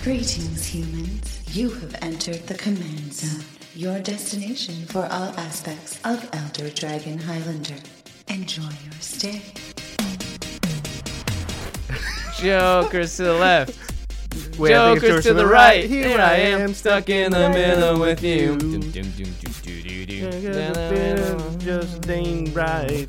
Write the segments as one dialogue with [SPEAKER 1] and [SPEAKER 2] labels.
[SPEAKER 1] Greetings, humans. You have entered the Command Zone, your destination for all aspects of Elder Dragon Highlander. Enjoy your stay.
[SPEAKER 2] Jokers to the left.
[SPEAKER 3] Wait,
[SPEAKER 2] Jokers to the right. Here I am, stuck in the middle with you.
[SPEAKER 3] Just ain't right.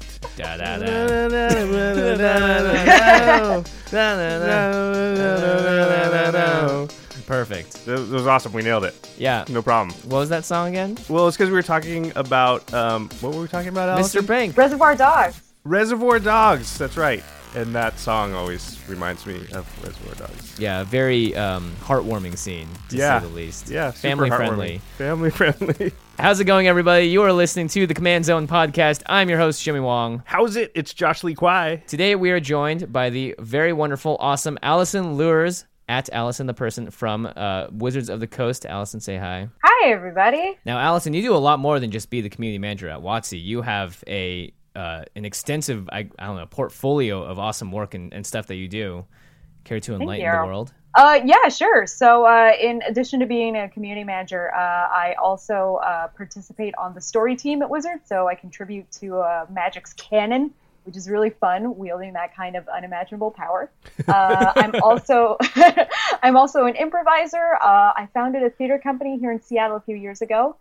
[SPEAKER 2] Perfect.
[SPEAKER 3] That was awesome. We nailed it.
[SPEAKER 2] Yeah.
[SPEAKER 3] No problem.
[SPEAKER 2] What was that song again?
[SPEAKER 3] Well, it's because we were talking about what were we talking about, Allison?
[SPEAKER 2] Mr. Bank.
[SPEAKER 4] Reservoir Dogs.
[SPEAKER 3] Reservoir Dogs. That's right. And that song always reminds me of Reservoir Dogs.
[SPEAKER 2] Yeah, very heartwarming scene, to say the least.
[SPEAKER 3] Yeah, super
[SPEAKER 2] family
[SPEAKER 3] heartwarming.
[SPEAKER 2] friendly.
[SPEAKER 3] Family friendly.
[SPEAKER 2] How's it going, everybody? You are listening to the Command Zone podcast. I'm your host, Jimmy Wong.
[SPEAKER 3] How's it? It's Josh Lee Kwai.
[SPEAKER 2] Today we are joined by the very wonderful, awesome Allison Lures, at Allison the person from Wizards of the Coast. Allison, say hi.
[SPEAKER 4] Hi, everybody.
[SPEAKER 2] Now, Allison, you do a lot more than just be the community manager at WotC. You have an extensive, I don't know, portfolio of awesome work and stuff that you do. Care to enlighten the world?
[SPEAKER 4] Yeah, sure. So in addition to being a community manager, I also participate on the story team at Wizards. So I contribute to Magic's canon, which is really fun, wielding that kind of unimaginable power. I'm also an improviser. I founded a theater company here in Seattle a few years ago.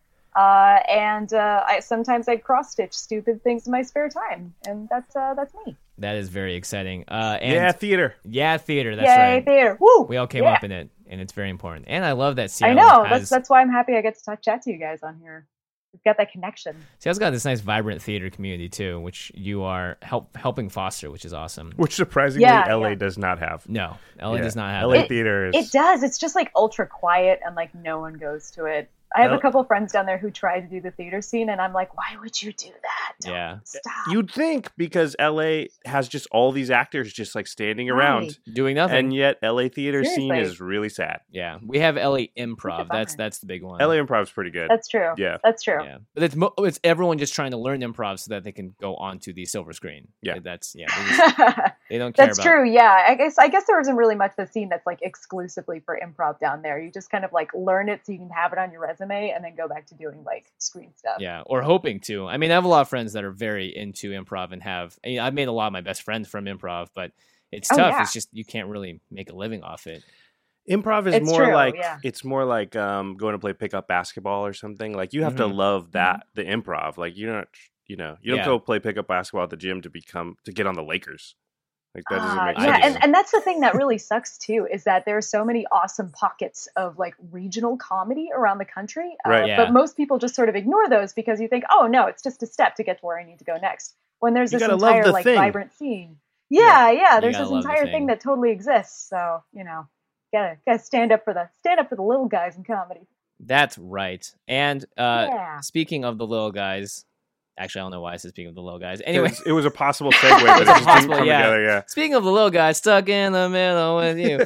[SPEAKER 4] I sometimes cross-stitch stupid things in my spare time, and that's me.
[SPEAKER 2] That is very exciting.
[SPEAKER 3] Theater.
[SPEAKER 2] Yeah, theater. That's
[SPEAKER 4] Yay,
[SPEAKER 2] right.
[SPEAKER 4] theater. Woo!
[SPEAKER 2] We all came up in it, and it's very important. And I love that
[SPEAKER 4] I
[SPEAKER 2] Seattle
[SPEAKER 4] know.
[SPEAKER 2] has...
[SPEAKER 4] That's why I'm happy I get to chat to you guys on here. We've got that connection.
[SPEAKER 2] Seattle's got this nice, vibrant theater community too, which you are helping foster, which is awesome.
[SPEAKER 3] Which surprisingly, LA does not have.
[SPEAKER 2] No, LA does not have.
[SPEAKER 3] LA theater is...
[SPEAKER 4] It does. It's just like ultra quiet, and like no one goes to it. I have a couple of friends down there who try to do the theater scene, and I'm like, why would you do that? Stop.
[SPEAKER 3] You'd think, because LA has just all these actors just like standing around
[SPEAKER 2] doing nothing,
[SPEAKER 3] and yet LA theater scene is really sad.
[SPEAKER 2] Yeah, we have LA Improv. That's the big one.
[SPEAKER 3] LA Improv's pretty good.
[SPEAKER 4] That's true.
[SPEAKER 3] Yeah,
[SPEAKER 4] that's true.
[SPEAKER 2] Yeah, but it's everyone just trying to learn improv so that they can go onto the silver screen.
[SPEAKER 3] Yeah,
[SPEAKER 2] they don't care.
[SPEAKER 4] That's true. Yeah, I guess there isn't really much of a scene that's like exclusively for improv down there. You just kind of like learn it so you can have it on your resume and then go back to doing like screen stuff.
[SPEAKER 2] Yeah, or hoping to. I mean, I have a lot of friends that are very into improv and I've made a lot of my best friends from improv, but it's tough. Yeah. It's just you can't really make a living off it.
[SPEAKER 3] Improv is it's more like going to play pickup basketball or something. Like you have to love that the improv. Like you don't go play pickup basketball at the gym to get on the Lakers. Like that doesn't make sense.
[SPEAKER 4] And that's the thing that really sucks too, is that there are so many awesome pockets of like regional comedy around the country. But most people just sort of ignore those because you think, oh no, it's just a step to get to where I need to go next. When there's this entire like vibrant scene. Yeah. There's this entire thing that totally exists. So, gotta stand up for the little guys in comedy.
[SPEAKER 2] That's right. And speaking of the little guys, actually, I don't know why I said speaking of the little guys. Anyway,
[SPEAKER 3] it was a possible segue, but it just didn't come together. Yeah.
[SPEAKER 2] Speaking of the little guys, stuck in the middle with you.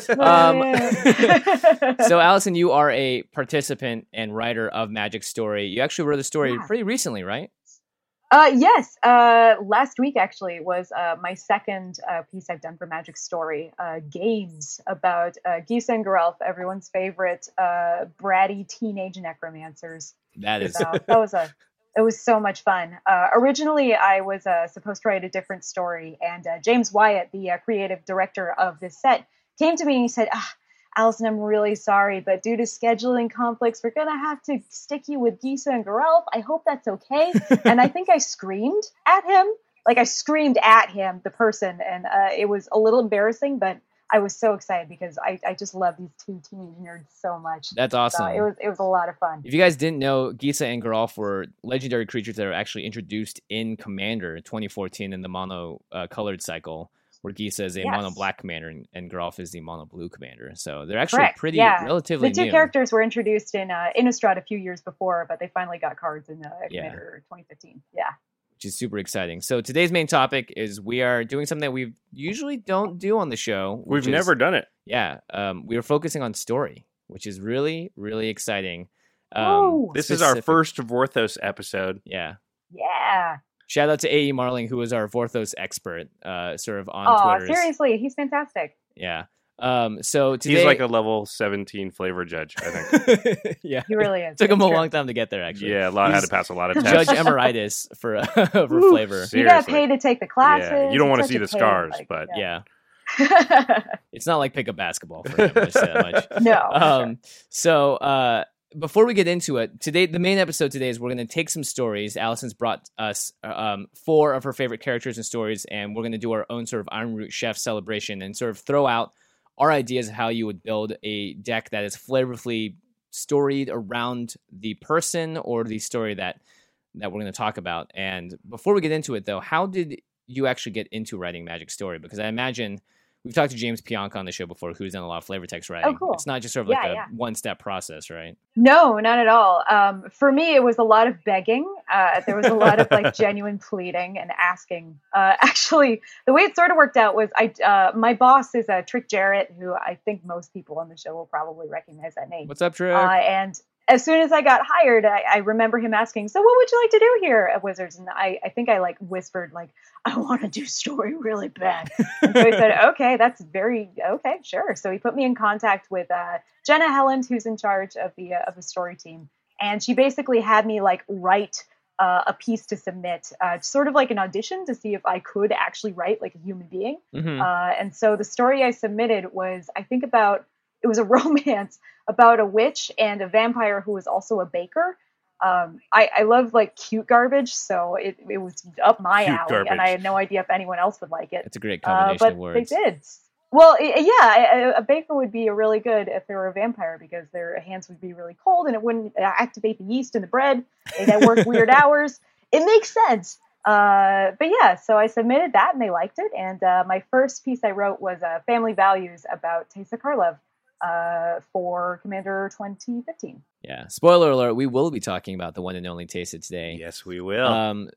[SPEAKER 2] So, Allison, you are a participant and writer of Magic Story. You actually wrote the story pretty recently, right?
[SPEAKER 4] Yes. Last week actually was my second piece I've done for Magic Story. Games about Gisa and Geralf, everyone's favorite bratty teenage necromancers. It was so much fun. Originally, I was supposed to write a different story, and James Wyatt, the creative director of this set, came to me and he said, Allison, I'm really sorry, but due to scheduling conflicts, we're going to have to stick you with Gisa and Geralf. I hope that's okay. And I think I screamed at him. Like, I screamed at him, the person, and it was a little embarrassing, but I was so excited because I just love these two teenage nerds so much.
[SPEAKER 2] That's awesome.
[SPEAKER 4] So it was a lot of fun.
[SPEAKER 2] If you guys didn't know, Gisa and Geralf were legendary creatures that are actually introduced in Commander 2014 in the mono colored cycle, where Gisa is a mono black commander and Geralf is the mono blue commander. So they're actually relatively new.
[SPEAKER 4] The two characters were introduced in Innistrad a few years before, but they finally got cards in Commander 2015. Yeah.
[SPEAKER 2] Which is super exciting. So today's main topic is we are doing something that we usually don't do on the show.
[SPEAKER 3] We've never done it.
[SPEAKER 2] Yeah. We are focusing on story, which is really, really exciting.
[SPEAKER 3] This is our first Vorthos episode.
[SPEAKER 2] Yeah.
[SPEAKER 4] Yeah.
[SPEAKER 2] Shout out to A.E. Marling, who is our Vorthos expert, sort of on Twitter.
[SPEAKER 4] Oh, seriously. He's fantastic.
[SPEAKER 2] Yeah. So today,
[SPEAKER 3] he's like a level 17 flavor judge, I think.
[SPEAKER 2] Yeah,
[SPEAKER 4] he really is.
[SPEAKER 2] Took him a long time to get there. Actually,
[SPEAKER 3] yeah, had to pass a lot of tests.
[SPEAKER 2] Judge emeritus for flavor.
[SPEAKER 4] You got paid to take the classes.
[SPEAKER 3] Yeah. You don't want to see the scars, but
[SPEAKER 2] yeah. It's not like pickup basketball for him. I'll say that much.
[SPEAKER 4] No.
[SPEAKER 2] So before we get into it, today the main episode today is we're going to take some stories. Allison's brought us 4 of her favorite characters and stories, and we're going to do our own sort of Iron Root Chef celebration and sort of throw out our ideas of how you would build a deck that is flavorfully storied around the person or the story that we're going to talk about. And before we get into it, though, how did you actually get into writing Magic Story? Because I imagine we've talked to James Pianka on the show before, who's done a lot of flavor text writing.
[SPEAKER 4] Oh, cool.
[SPEAKER 2] It's not just sort of like a one-step process, right?
[SPEAKER 4] No, not at all. For me, it was a lot of begging. There was a lot of like genuine pleading and asking. Actually, the way it sort of worked out was my boss is Trick Jarrett, who I think most people on the show will probably recognize that name.
[SPEAKER 2] What's up, Trick?
[SPEAKER 4] And as soon as I got hired, I remember him asking, so what would you like to do here at Wizards? And I think I like whispered, like, I want to do story really bad. And so he said, okay, sure. So he put me in contact with Jenna Helland, who's in charge of the story team. And she basically had me like write a piece to submit, sort of like an audition to see if I could actually write like a human being.
[SPEAKER 2] Mm-hmm.
[SPEAKER 4] And so the story I submitted was, it was a romance about a witch and a vampire who was also a baker. I love like cute garbage, so it was up my alley, garbage. And I had no idea if anyone else would like it.
[SPEAKER 2] It's a great combination of words.
[SPEAKER 4] They did. Well, a baker would be really good if they were a vampire because their hands would be really cold and it wouldn't activate the yeast in the bread. They'd work weird hours. It makes sense. But yeah, so I submitted that and they liked it. And my first piece I wrote was Family Values about Teysa Karlov for Commander 2015.
[SPEAKER 2] Yeah. Spoiler alert, we will be talking about the one and only Teysa today.
[SPEAKER 3] Yes, we will.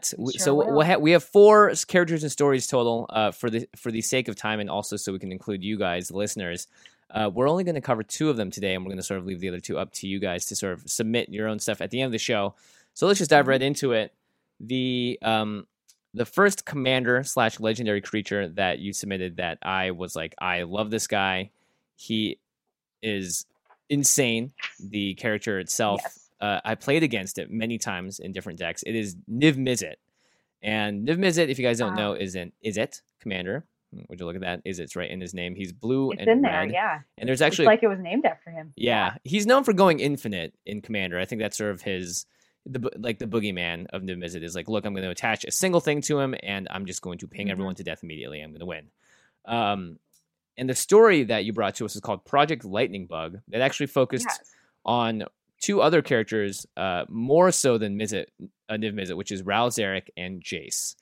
[SPEAKER 2] We have 4 characters and stories total for the sake of time and also so we can include you guys, the listeners. We're only going to cover 2 of them today, and we're going to sort of leave the other 2 up to you guys to sort of submit your own stuff at the end of the show. So let's just dive right into it. The first commander / legendary creature that you submitted that I was like, I love this guy. He is insane. The character itself,
[SPEAKER 4] yes.
[SPEAKER 2] I played against it many times in different decks. It is Niv Mizzet. And Niv Mizzet, if you guys don't know, is an Izzet commander. Would you look at that? Izzet's right in his name. He's blue and
[SPEAKER 4] in
[SPEAKER 2] red.
[SPEAKER 4] There, yeah.
[SPEAKER 2] And there's actually...
[SPEAKER 4] It's like it was named after him.
[SPEAKER 2] Yeah. He's known for going infinite in Commander. I think that's sort of his... the boogeyman of Niv Mizzet is like, look, I'm going to attach a single thing to him, and I'm just going to ping everyone to death immediately. I'm going to win. And the story that you brought to us is called Project Lightning Bug. That actually focused on 2 other characters, more so than Niv Mizzet, which is Ral Zarek and Jace.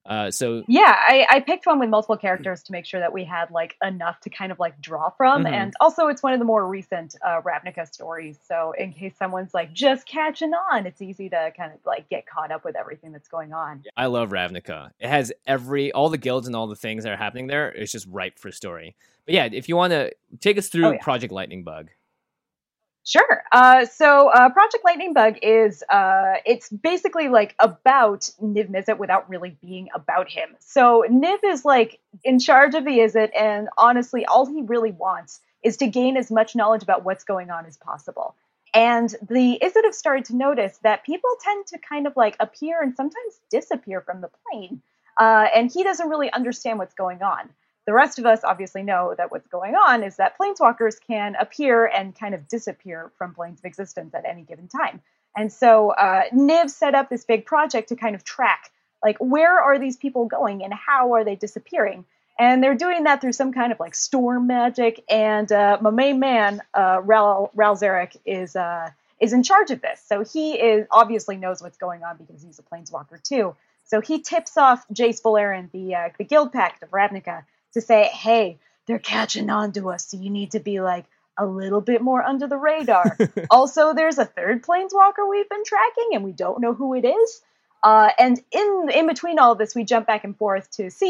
[SPEAKER 4] I picked one with multiple characters to make sure that we had like enough to kind of like draw from. And also it's one of the more recent Ravnica stories. So in case someone's like just catching on, it's easy to kind of like get caught up with everything that's going on.
[SPEAKER 2] I love Ravnica. It has all the guilds and all the things that are happening there. It's just ripe for story. But yeah, if you want to take us through Project Lightning Bug.
[SPEAKER 4] Sure. So Project Lightning Bug is, it's basically like about Niv Mizzet without really being about him. So Niv is like in charge of the Izzet, and honestly, all he really wants is to gain as much knowledge about what's going on as possible. And the Izzet have started to notice that people tend to kind of like appear and sometimes disappear from the plane. And he doesn't really understand what's going on. The rest of us obviously know that what's going on is that planeswalkers can appear and kind of disappear from planes of existence at any given time. And so Niv set up this big project to kind of track, like, where are these people going and how are they disappearing? And they're doing that through some kind of like storm magic. And my main man, Ral Zarek, is in charge of this. So he obviously knows what's going on because he's a planeswalker too. So he tips off Jace Valerian, the Guild Pact of Ravnica, to say, hey, they're catching on to us, so you need to be like a little bit more under the radar. Also, there's a 3rd planeswalker we've been tracking, and we don't know who it is. And in between all of this, we jump back and forth to see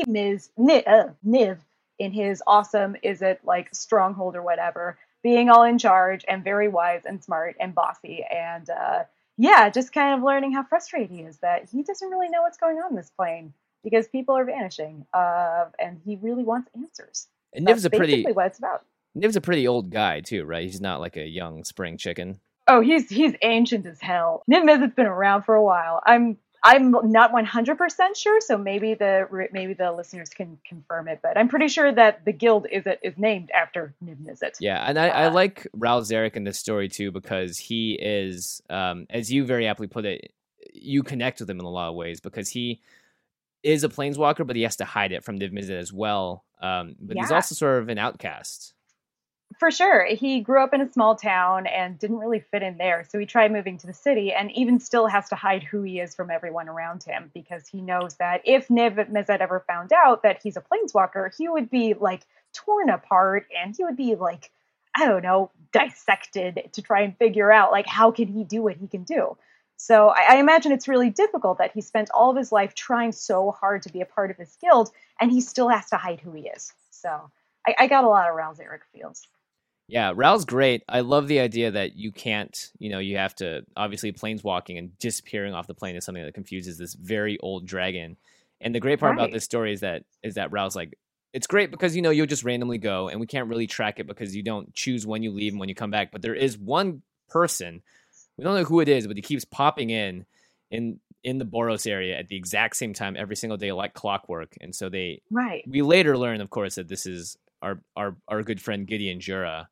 [SPEAKER 4] Niv in his awesome, like stronghold or whatever, being all in charge and very wise and smart and bossy. And just kind of learning how frustrated he is that he doesn't really know what's going on in this plane, because people are vanishing, and he really wants answers.
[SPEAKER 2] And Niv's
[SPEAKER 4] basically what it's about.
[SPEAKER 2] Niv's a pretty old guy too, right? He's not like a young spring chicken.
[SPEAKER 4] Oh, he's ancient as hell. Niv Mizzet's been around for a while. I'm not 100% sure, so maybe the listeners can confirm it, but I'm pretty sure that the guild is named after Niv Mizzet.
[SPEAKER 2] Yeah, and I like Ral Zarek in this story too, because he is, as you very aptly put it, you connect with him in a lot of ways, because he is a planeswalker, but he has to hide it from Niv Mizzet as well. But he's also sort of an outcast.
[SPEAKER 4] For sure. He grew up in a small town and didn't really fit in there. So he tried moving to the city and even still has to hide who he is from everyone around him, because he knows that if Niv Mizzet ever found out that he's a planeswalker, he would be like torn apart and he would be like, I don't know, dissected to try and figure out like how can he do what he can do. So I imagine it's really difficult that he spent all of his life trying so hard to be a part of his guild and he still has to hide who he is. So I got a lot of Ral Zarek feels.
[SPEAKER 2] Yeah, Ral's great. I love the idea that you can't, you have to, obviously planeswalking and disappearing off the plane is something that confuses this very old dragon. And the great part about this story is that Ral's like, it's great because, you'll just randomly go and we can't really track it because you don't choose when you leave and when you come back. But there is one person, we don't know who it is, but he keeps popping in the Boros area at the exact same time every single day, like clockwork. And so we later learn, of course, that this is our good friend Gideon Jura.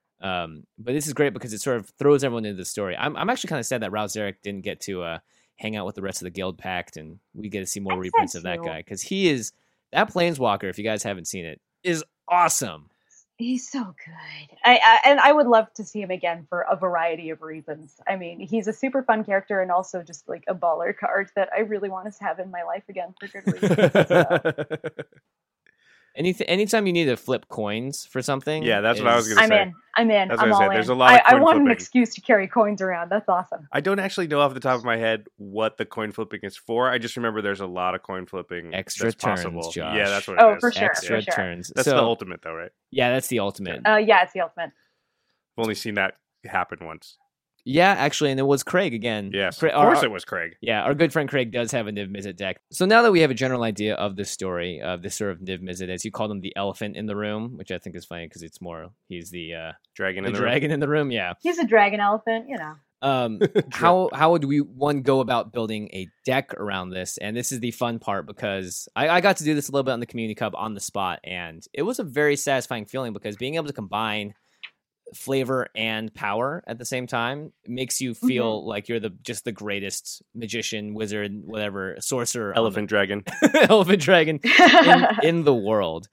[SPEAKER 2] But this is great because it sort of throws everyone into the story. I'm actually kind of sad that Ral Zarek didn't get to hang out with the rest of the Guild Pact, and we get to see more reprints of that guy, because he is that planeswalker. If you guys haven't seen it, is awesome.
[SPEAKER 4] He's so good. I would love to see him again for a variety of reasons. I mean, he's a super fun character and also just like a baller card that I really want to have in my life again for good reasons. So.
[SPEAKER 2] Anytime you need to flip coins for something.
[SPEAKER 3] Yeah, that's what I was going to say.
[SPEAKER 4] I'm in.
[SPEAKER 3] That's
[SPEAKER 4] I'm all in.
[SPEAKER 3] There's a lot of
[SPEAKER 4] I want
[SPEAKER 3] flipping.
[SPEAKER 4] an excuse to carry coins around. That's awesome.
[SPEAKER 3] I don't actually know off the top of my head what the coin flipping is for. I just remember there's a lot of coin flipping.
[SPEAKER 2] Extra turns,
[SPEAKER 3] possible.
[SPEAKER 2] Josh.
[SPEAKER 3] Yeah, that's what it is.
[SPEAKER 4] For sure.
[SPEAKER 2] Extra turns.
[SPEAKER 3] That's the ultimate, though, right?
[SPEAKER 2] Yeah, that's the ultimate.
[SPEAKER 4] Yeah, it's the ultimate.
[SPEAKER 3] I've only seen that happen once.
[SPEAKER 2] Yeah, actually, and it was Craig again.
[SPEAKER 3] Yes, of course it was Craig.
[SPEAKER 2] Yeah, our good friend Craig does have a Niv Mizzet deck. So now that we have a general idea of this story, of this sort of Niv Mizzet, as you called him, the elephant in the room, which I think is funny because he's the
[SPEAKER 3] dragon
[SPEAKER 2] in the room. Yeah,
[SPEAKER 4] he's a dragon elephant,
[SPEAKER 2] How would one go about building a deck around this? And this is the fun part, because I got to do this a little bit on the Community Cup on the spot, and it was a very satisfying feeling, because being able to combine flavor and power at the same time makes you feel like you're just the greatest magician, wizard, whatever, sorcerer,
[SPEAKER 3] elephant dragon
[SPEAKER 2] in the world.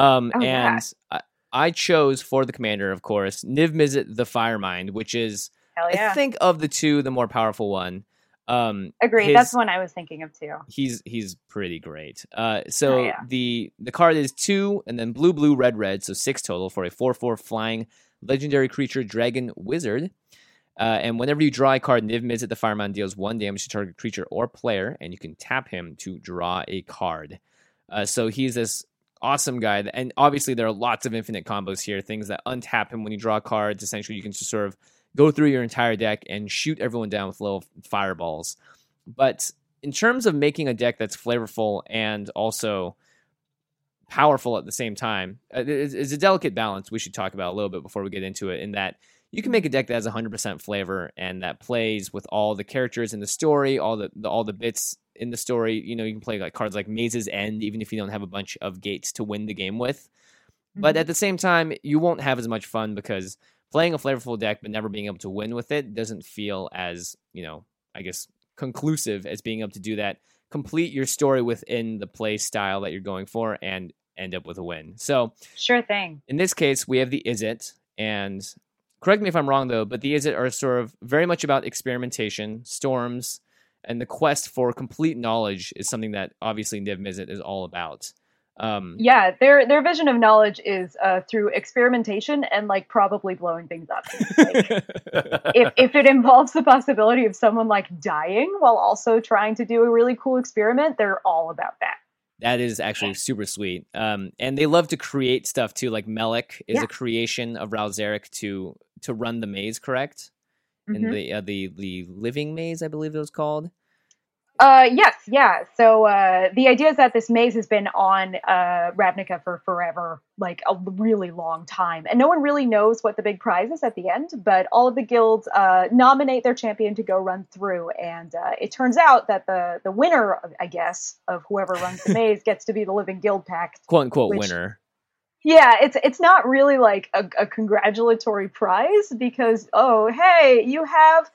[SPEAKER 2] I chose for the commander, of course, Niv Mizzet the Firemind, which is I think of the two the more powerful one.
[SPEAKER 4] Agreed. That's one I was thinking of too.
[SPEAKER 2] He's pretty great. The card is 2 and then blue, red, so 6 total for a 4/4 flying legendary creature dragon wizard. And whenever you draw a card, Niv Mizzet the Firemind deals 1 damage to target creature or player, and you can tap him to draw a card. So he's this awesome guy, and obviously there are lots of infinite combos here, things that untap him when you draw cards. Essentially, you can just sort of go through your entire deck and shoot everyone down with little fireballs. But in terms of making a deck that's flavorful and also powerful at the same time, it's a delicate balance we should talk about a little bit before we get into it, in that you can make a deck that has 100% flavor and that plays with all the characters in the story, all the bits in the story. You can play like cards like Maze's End, even if you don't have a bunch of gates to win the game with. But at the same time, you won't have as much fun, because playing a flavorful deck but never being able to win with it doesn't feel as, I guess, conclusive as being able to do that. Complete your story within the play style that you're going for and end up with a win. So
[SPEAKER 4] sure thing.
[SPEAKER 2] In this case, we have the Izzet, and correct me if I'm wrong though, but the Izzet are sort of very much about experimentation, storms, and the quest for complete knowledge is something that obviously Niv Mizzet is all about.
[SPEAKER 4] Their vision of knowledge is through experimentation and like probably blowing things up. Like, if it involves the possibility of someone like dying while also trying to do a really cool experiment, they're all about that.
[SPEAKER 2] That is actually super sweet. And they love to create stuff too. Like Melek is a creation of Ral Zarek to run the maze, correct? In the living maze, I believe it was called.
[SPEAKER 4] Yes, yeah. So the idea is that this maze has been on Ravnica for forever, like a really long time. And no one really knows what the big prize is at the end, but all of the guilds nominate their champion to go run through. And it turns out that the winner, I guess, of whoever runs the maze gets to be the Living Guild Pact.
[SPEAKER 2] Quote unquote winner.
[SPEAKER 4] Yeah, it's not really like a congratulatory prize because, oh, hey, you have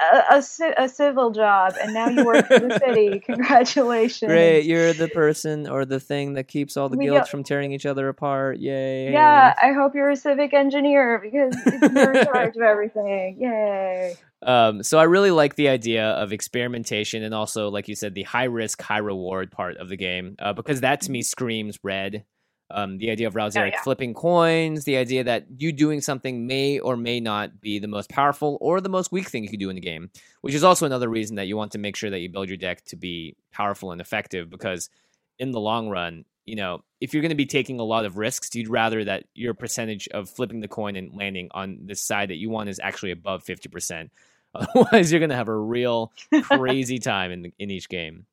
[SPEAKER 4] a civil job and now you work for the city. Congratulations.
[SPEAKER 2] Great, you're the person or the thing that keeps all the guilds from tearing each other apart. Yay.
[SPEAKER 4] Yeah, I hope you're a civic engineer because you're in charge of everything. Yay.
[SPEAKER 2] So I really like the idea of experimentation and also, like you said, the high risk, high reward part of the game because that to me screams Red. The idea of Ral Zarek flipping coins, the idea that you doing something may or may not be the most powerful or the most weak thing you can do in the game, which is also another reason that you want to make sure that you build your deck to be powerful and effective, because in the long run, you know, if you're going to be taking a lot of risks, you'd rather that your percentage of flipping the coin and landing on the side that you want is actually above 50%. Otherwise, you're going to have a real crazy time in each game.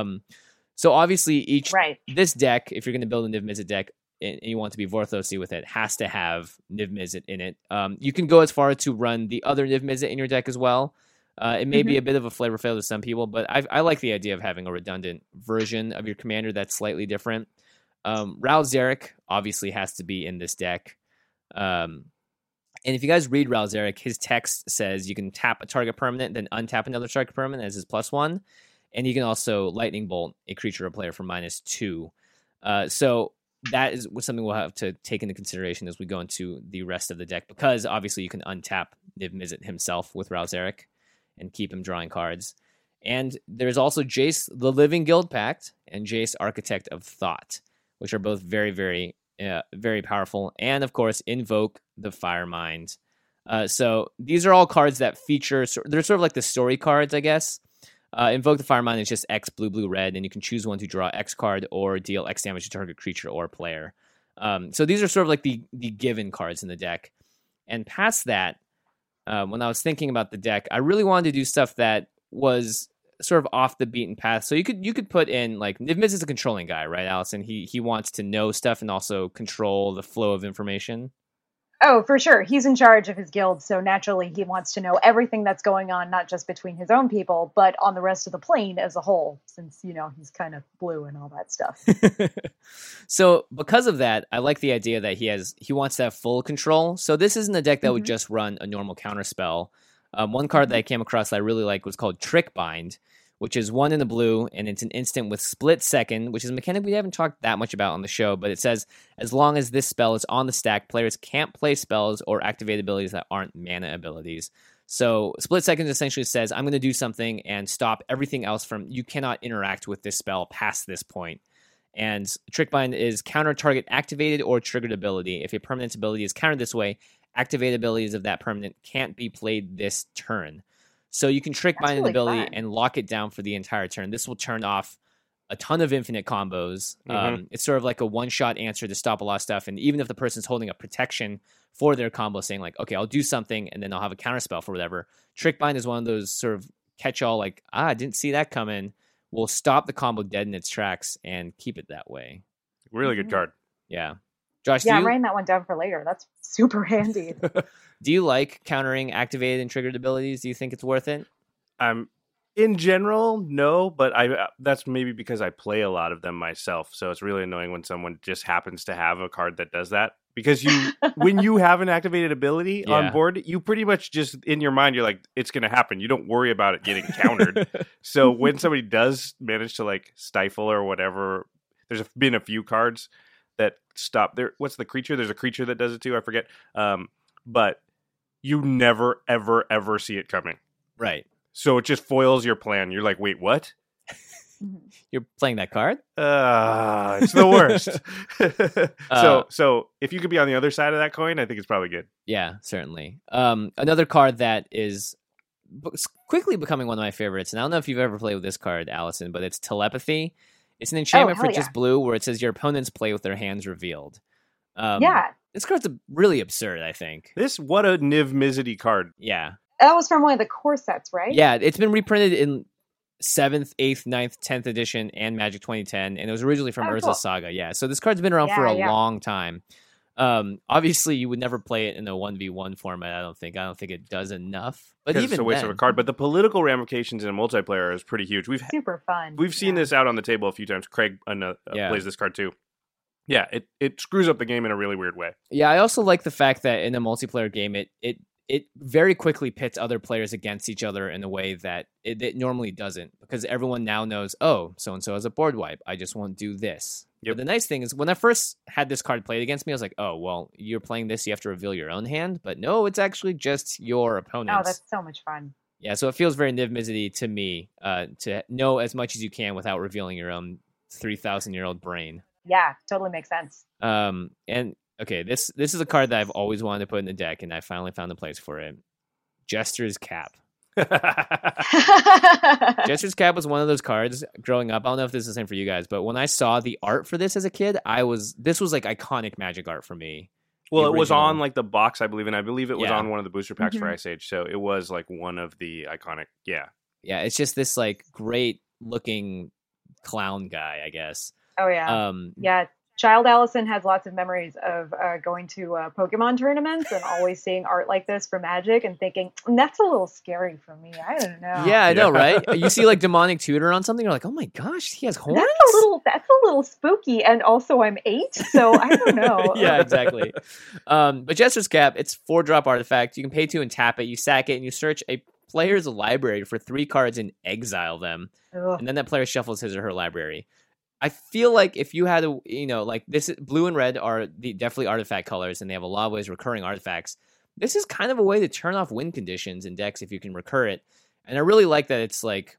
[SPEAKER 2] So obviously this deck, if you're going to build a Niv Mizzet deck and you want to be Vorthosy with it, has to have Niv Mizzet in it. You can go as far as to run the other Niv Mizzet in your deck as well. It may be a bit of a flavor fail to some people, but I like the idea of having a redundant version of your commander that's slightly different. Ral Zarek obviously has to be in this deck. And if you guys read Ral Zarek, his text says you can tap a target permanent, then untap another target permanent as his +1. And you can also Lightning Bolt a creature or player for -2. So that is something we'll have to take into consideration as we go into the rest of the deck, because obviously you can untap Niv Mizzet himself with Ral Zarek and keep him drawing cards. And there's also Jace, the Living Guild Pact, and Jace, Architect of Thought, which are both very, very, very powerful. And of course, Invoke the Firemind. So these are all cards that feature, they're sort of like the story cards, I guess. Invoke the Firemind is just X blue, blue, red, and you can choose one to draw X card or deal X damage to target creature or player. So these are sort of like the given cards in the deck. And past that, when I was thinking about the deck, I really wanted to do stuff that was sort of off the beaten path. So you could put in, like, Niv Mizzet is a controlling guy, right, Allison? He wants to know stuff and also control the flow of information.
[SPEAKER 4] Oh, for sure. He's in charge of his guild, so naturally he wants to know everything that's going on, not just between his own people, but on the rest of the plane as a whole, since, you know, he's kind of blue and all that stuff.
[SPEAKER 2] So because of that, I like the idea that he wants to have full control. So this isn't a deck that would just run a normal counterspell. One card that I came across that I really like was called Trick Bind, which is 1 in the blue, and it's an instant with split second, which is a mechanic we haven't talked that much about on the show, but it says, as long as this spell is on the stack, players can't play spells or activate abilities that aren't mana abilities. So split second essentially says, I'm going to do something and stop everything else from, you cannot interact with this spell past this point. And Trick Bind is counter target activated or triggered ability. If a permanent ability is countered this way, activated abilities of that permanent can't be played this turn. So you can Trick Bind an ability and lock it down for the entire turn. This will turn off a ton of infinite combos. It's sort of like a one-shot answer to stop a lot of stuff. And even if the person's holding a protection for their combo, saying like, okay, I'll do something and then I'll have a counterspell for whatever. Trick Bind is one of those sort of catch-all, like, I didn't see that coming. We'll stop the combo dead in its tracks and keep it that way.
[SPEAKER 3] Really good card.
[SPEAKER 2] Yeah. Josh,
[SPEAKER 4] I'm writing that one down for later. That's super handy.
[SPEAKER 2] Do you like countering activated and triggered abilities? Do you think it's worth it?
[SPEAKER 3] In general, no, but that's maybe because I play a lot of them myself. So it's really annoying when someone just happens to have a card that does that. Because when you have an activated ability on board, you pretty much just, in your mind, you're like, it's going to happen. You don't worry about it getting countered. So when somebody does manage to, like, stifle or whatever, there's been a few cards that stop there. What's the creature? There's a creature that does it too. I forget. But you never, ever, ever see it coming.
[SPEAKER 2] Right.
[SPEAKER 3] So it just foils your plan. You're like, wait, what?
[SPEAKER 2] You're playing that card?
[SPEAKER 3] It's the worst. So if you could be on the other side of that coin, I think it's probably good.
[SPEAKER 2] Yeah, certainly. Another card that is quickly becoming one of my favorites, and I don't know if you've ever played with this card, Allison, but it's Telepathy. It's an enchantment for just blue where it says your opponents play with their hands revealed. This card's really absurd, I think.
[SPEAKER 3] What a Niv Mizzet card.
[SPEAKER 2] Yeah.
[SPEAKER 4] That was from one of the core sets, right?
[SPEAKER 2] Yeah, it's been reprinted in 7th, 8th, 9th, 10th edition, and Magic 2010, and it was originally from Urza Saga. Yeah, so this card's been around for a long time. Obviously, you would never play it in a 1v1 format. I don't think it does enough. But even
[SPEAKER 3] it's a waste of a card. But the political ramifications in a multiplayer is pretty huge.
[SPEAKER 4] Super fun.
[SPEAKER 3] We've seen this out on the table a few times. Craig plays this card too. Yeah, it screws up the game in a really weird way.
[SPEAKER 2] Yeah, I also like the fact that in a multiplayer game, it very quickly pits other players against each other in a way that it normally doesn't, because everyone now knows, oh, so-and-so has a board wipe. I just won't do this. Yep. But the nice thing is, when I first had this card played against me, I was like, oh, well, you're playing this, you have to reveal your own hand. But no, it's actually just your opponent's.
[SPEAKER 4] Oh, that's so much fun.
[SPEAKER 2] Yeah, so it feels very Niv Mizzety to me to know as much as you can without revealing your own 3,000-year-old brain.
[SPEAKER 4] Yeah, totally makes sense.
[SPEAKER 2] And okay, this is a card that I've always wanted to put in the deck, and I finally found a place for it. Jester's Cap. Jester's Cap was one of those cards growing up. I don't know if this is the same for you guys, but when I saw the art for this as a kid, this was like iconic Magic art for me.
[SPEAKER 3] Well, it was on like the box, I believe, and I believe it was on one of the booster packs for Ice Age, so it was like one of the iconic. Yeah,
[SPEAKER 2] it's just this like great looking clown guy, I guess.
[SPEAKER 4] Oh yeah, yeah. Child Allison has lots of memories of going to Pokemon tournaments and always seeing art like this for Magic and thinking, that's a little scary for me. I don't know.
[SPEAKER 2] Yeah, I know, right? You see like Demonic Tutor on something, you're like, oh my gosh, he has horns?
[SPEAKER 4] That's a little spooky, and also I'm 8, so I don't know.
[SPEAKER 2] Yeah, exactly. But Jester's Cap, it's 4-drop artifact. You can pay 2 and tap it. You sack it, and you search a player's library for 3 cards and exile them. Ugh. And then that player shuffles his or her library. I feel like if you had like this, blue and red are definitely artifact colors, and they have a lot of ways recurring artifacts. This is kind of a way to turn off win conditions in decks if you can recur it. And I really like that it's like,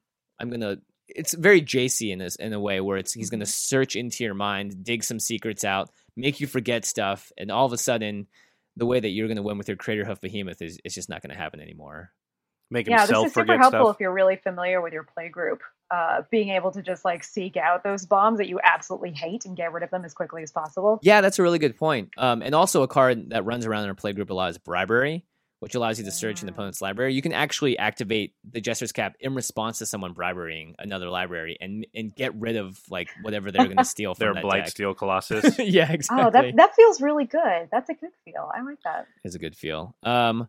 [SPEAKER 2] it's very JC in a way where he's going to search into your mind, dig some secrets out, make you forget stuff. And all of a sudden, the way that you're going to win with your Craterhoof Behemoth is just not going to happen anymore.
[SPEAKER 3] Make himself forget stuff.
[SPEAKER 4] Yeah, this is super helpful if you're really familiar with your play group. Being able to just like seek out those bombs that you absolutely hate and get rid of them as quickly as possible.
[SPEAKER 2] Yeah, that's a really good point. And also a card that runs around in our play group a lot is Bribery, which allows you to search an opponent's library. You can actually activate the Jester's Cap in response to someone briberying another library and get rid of like whatever they're going to steal from
[SPEAKER 3] their
[SPEAKER 2] that
[SPEAKER 3] Blight
[SPEAKER 2] deck.
[SPEAKER 3] Steel Colossus.
[SPEAKER 2] Yeah, exactly.
[SPEAKER 4] Oh, that feels really good. That's a good feel. I like that.
[SPEAKER 2] It's a good feel.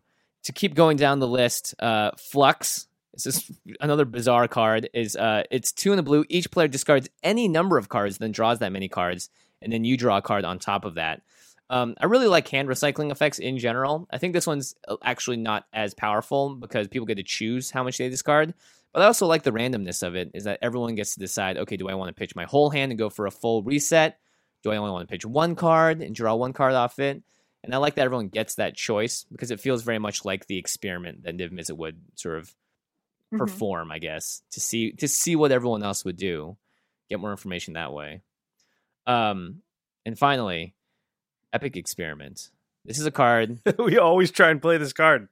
[SPEAKER 2] To keep going down the list, Flux. This is another bizarre card. It's 2 in the blue. Each player discards any number of cards, then draws that many cards, and then you draw a card on top of that. I really like hand recycling effects in general. I think this one's actually not as powerful because people get to choose how much they discard. But I also like the randomness of it, is that everyone gets to decide, okay, do I want to pitch my whole hand and go for a full reset? Do I only want to pitch one card and draw one card off it? And I like that everyone gets that choice because it feels very much like the experiment that Niv Mizzet would sort of perform, I guess, to see what everyone else would do, get more information that way. And finally, Epic Experiment. This is a card.
[SPEAKER 3] We always try and play this card.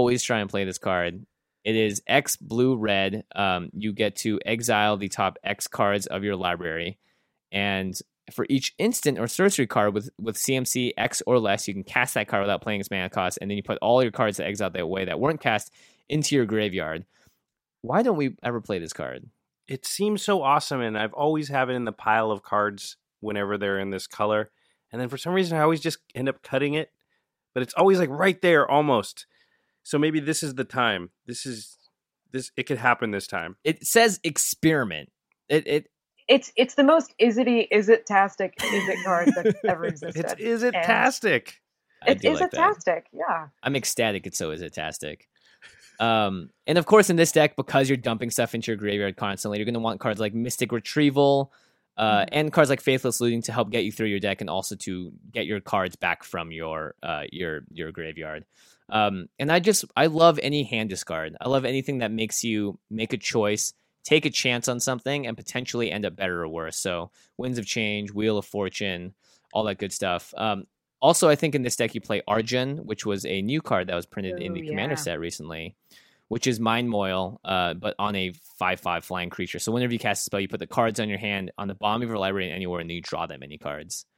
[SPEAKER 2] It is X blue red. You get to exile the top X cards of your library, and for each instant or sorcery card with CMC X or less, you can cast that card without playing its mana cost, and then you put all your cards that exiled that way that weren't cast into your graveyard. Why don't we ever play this card?
[SPEAKER 3] It seems so awesome, and I've always have it in the pile of cards whenever they're in this color. And then for some reason, I always just end up cutting it. But it's always like right there, almost. So maybe this is the time. It could happen this time.
[SPEAKER 2] It says experiment.
[SPEAKER 4] It's the most is-it-tastic card that's ever existed.
[SPEAKER 3] It's is-it-tastic.
[SPEAKER 4] It's is-it-tastic, yeah.
[SPEAKER 2] I'm ecstatic it's so is-it-tastic. And of course in this deck, because you're dumping stuff into your graveyard constantly, you're going to want cards like Mystic Retrieval and cards like Faithless Looting to help get you through your deck and also to get your cards back from your graveyard. And I love any hand discard. I love anything that makes you make a choice, take a chance on something, and potentially end up better or worse. So Winds of Change, Wheel of Fortune, all that good stuff. Also, I think in this deck you play Arjun, which was a new card that was printed in the Commander set recently, which is Mind Moil, but on a 5/5 flying creature. So whenever you cast a spell, you put the cards on your hand on the bottom of your library and anywhere, and then you draw that many cards.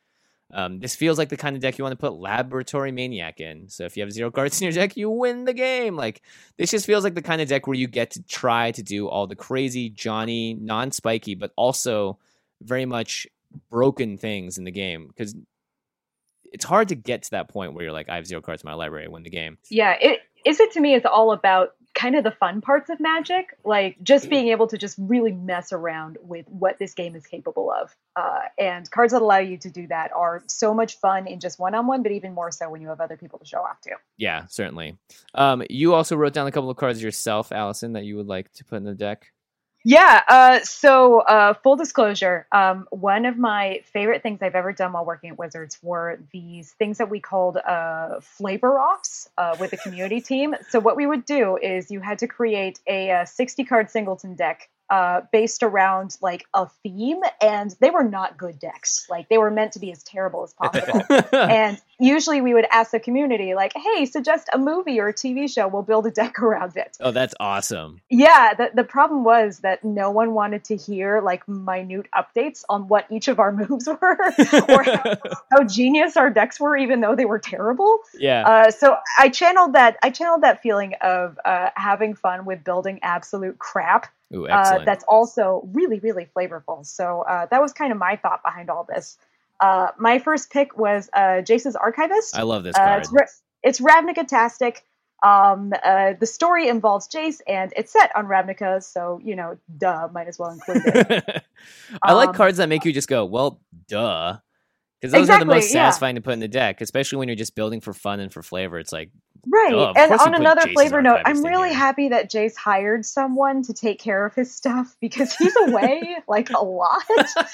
[SPEAKER 2] This feels like the kind of deck you want to put Laboratory Maniac in. So if you have 0 cards in your deck, you win the game. Like, this just feels like the kind of deck where you get to try to do all the crazy Johnny, non-spiky, but also very much broken things in the game, because it's hard to get to that point where you're like, I have 0 cards in my library, I win the game.
[SPEAKER 4] Yeah, it to me is all about kind of the fun parts of Magic, like just being able to just really mess around with what this game is capable of. And cards that allow you to do that are so much fun in just one-on-one, but even more so when you have other people to show off to.
[SPEAKER 2] Yeah, certainly. You also wrote down a couple of cards yourself, Allison, that you would like to put in the deck.
[SPEAKER 4] Yeah, so full disclosure, one of my favorite things I've ever done while working at Wizards were these things that we called flavor offs with the community team. So what we would do is you had to create a 60-card singleton deck based around like a theme, and they were not good decks. Like, they were meant to be as terrible as possible. And usually we would ask the community, like, hey, suggest a movie or a TV show, we'll build a deck around it.
[SPEAKER 2] Oh, that's awesome.
[SPEAKER 4] Yeah, the problem was that no one wanted to hear like minute updates on what each of our moves were or how genius our decks were, even though they were terrible.
[SPEAKER 2] Yeah.
[SPEAKER 4] So I channeled that feeling of having fun with building absolute crap.
[SPEAKER 2] Ooh, excellent.
[SPEAKER 4] That's also really, really flavorful. So that was kind of my thought behind all this. My first pick was Jace's Archivist.
[SPEAKER 2] I love this card.
[SPEAKER 4] It's Ravnica-tastic. The story involves Jace, and it's set on Ravnica, so, might as well include it.
[SPEAKER 2] I like cards that make you just go, well, duh. Because those are the most satisfying to put in the deck, especially when you're just building for fun and for flavor. It's like,
[SPEAKER 4] right. And on another flavor note, I'm really happy that Jace hired someone to take care of his stuff, because he's away like a lot.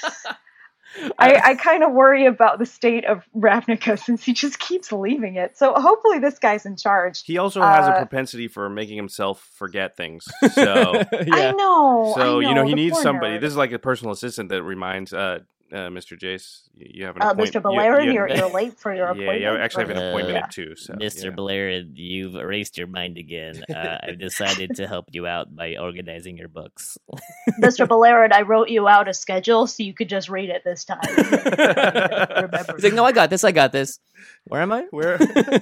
[SPEAKER 4] I kind of worry about the state of Ravnica since he just keeps leaving it. So hopefully this guy's in charge.
[SPEAKER 3] He also has a propensity for making himself forget things. So
[SPEAKER 4] yeah. I know.
[SPEAKER 3] So, he needs somebody. Nerd. This is like a personal assistant that reminds Mr. Jace, you have an appointment.
[SPEAKER 4] Mr. Belair, you're late for your appointment.
[SPEAKER 3] Yeah, you actually have an appointment at 2. So,
[SPEAKER 5] Mr. Belair, you've erased your mind again. I've decided to help you out by organizing your books.
[SPEAKER 6] Mr. Belair, I wrote you out a schedule so you could just read it this time.
[SPEAKER 2] He's like, no, I got this. Where am I? Where?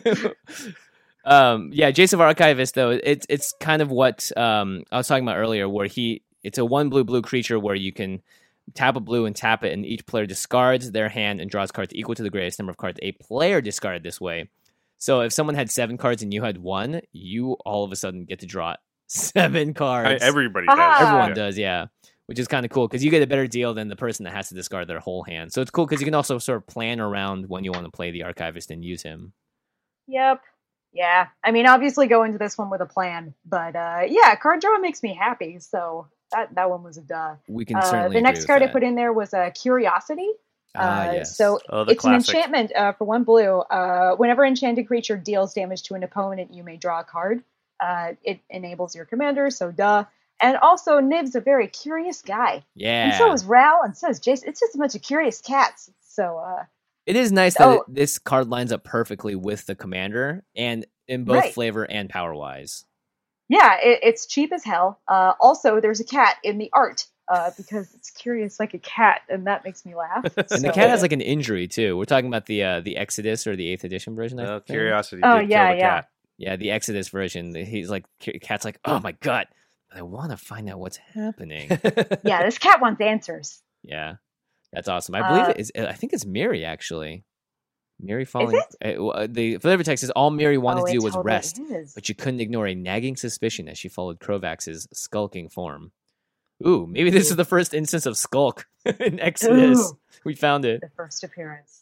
[SPEAKER 2] Jace of Archivist, though, it's kind of what I was talking about earlier, where it's a 1 blue creature where you can tap a blue and tap it, and each player discards their hand and draws cards equal to the greatest number of cards a player discarded this way. So if someone had 7 cards and you had 1, you all of a sudden get to draw 7 cards.
[SPEAKER 3] Everybody does.
[SPEAKER 2] Everyone does, yeah. Which is kind of cool, because you get a better deal than the person that has to discard their whole hand. So it's cool, because you can also sort of plan around when you want to play the Archivist and use him.
[SPEAKER 4] Yep. Yeah. I mean, obviously go into this one with a plan. But card draw makes me happy, so... That one was a duh.
[SPEAKER 2] We can certainly
[SPEAKER 4] the next card
[SPEAKER 2] I
[SPEAKER 4] put in there was a Curiosity.
[SPEAKER 2] Yes.
[SPEAKER 4] So it's
[SPEAKER 3] classic.
[SPEAKER 4] an enchantment for 1 blue. Whenever enchanted creature deals damage to an opponent, you may draw a card. It enables your commander, so duh. And also, Niv's a very curious guy.
[SPEAKER 2] Yeah.
[SPEAKER 4] And so is Ral, and so is Jace. It's just a bunch of curious cats. So
[SPEAKER 2] it is nice that this card lines up perfectly with the commander, and in both flavor and power-wise.
[SPEAKER 4] Yeah, it's cheap as hell. Also, there's a cat in the art because it's curious like a cat, and that makes me laugh.
[SPEAKER 2] And the cat has like an injury too. We're talking about the Exodus or the 8th edition version.
[SPEAKER 3] Curiosity.
[SPEAKER 4] Oh,
[SPEAKER 3] did kill the cat.
[SPEAKER 2] Yeah, the Exodus version. He's like, cat's like, oh my god, but I want to find out what's happening.
[SPEAKER 4] Yeah, this cat wants answers.
[SPEAKER 2] Yeah, that's awesome. I believe I think it's Miri actually. Miri falling. The flavor text is all Miri wanted to do was rest, but she couldn't ignore a nagging suspicion as she followed Krovax's skulking form. Ooh, maybe this is the first instance of Skulk in Exodus. Ooh, we found it.
[SPEAKER 4] The first appearance.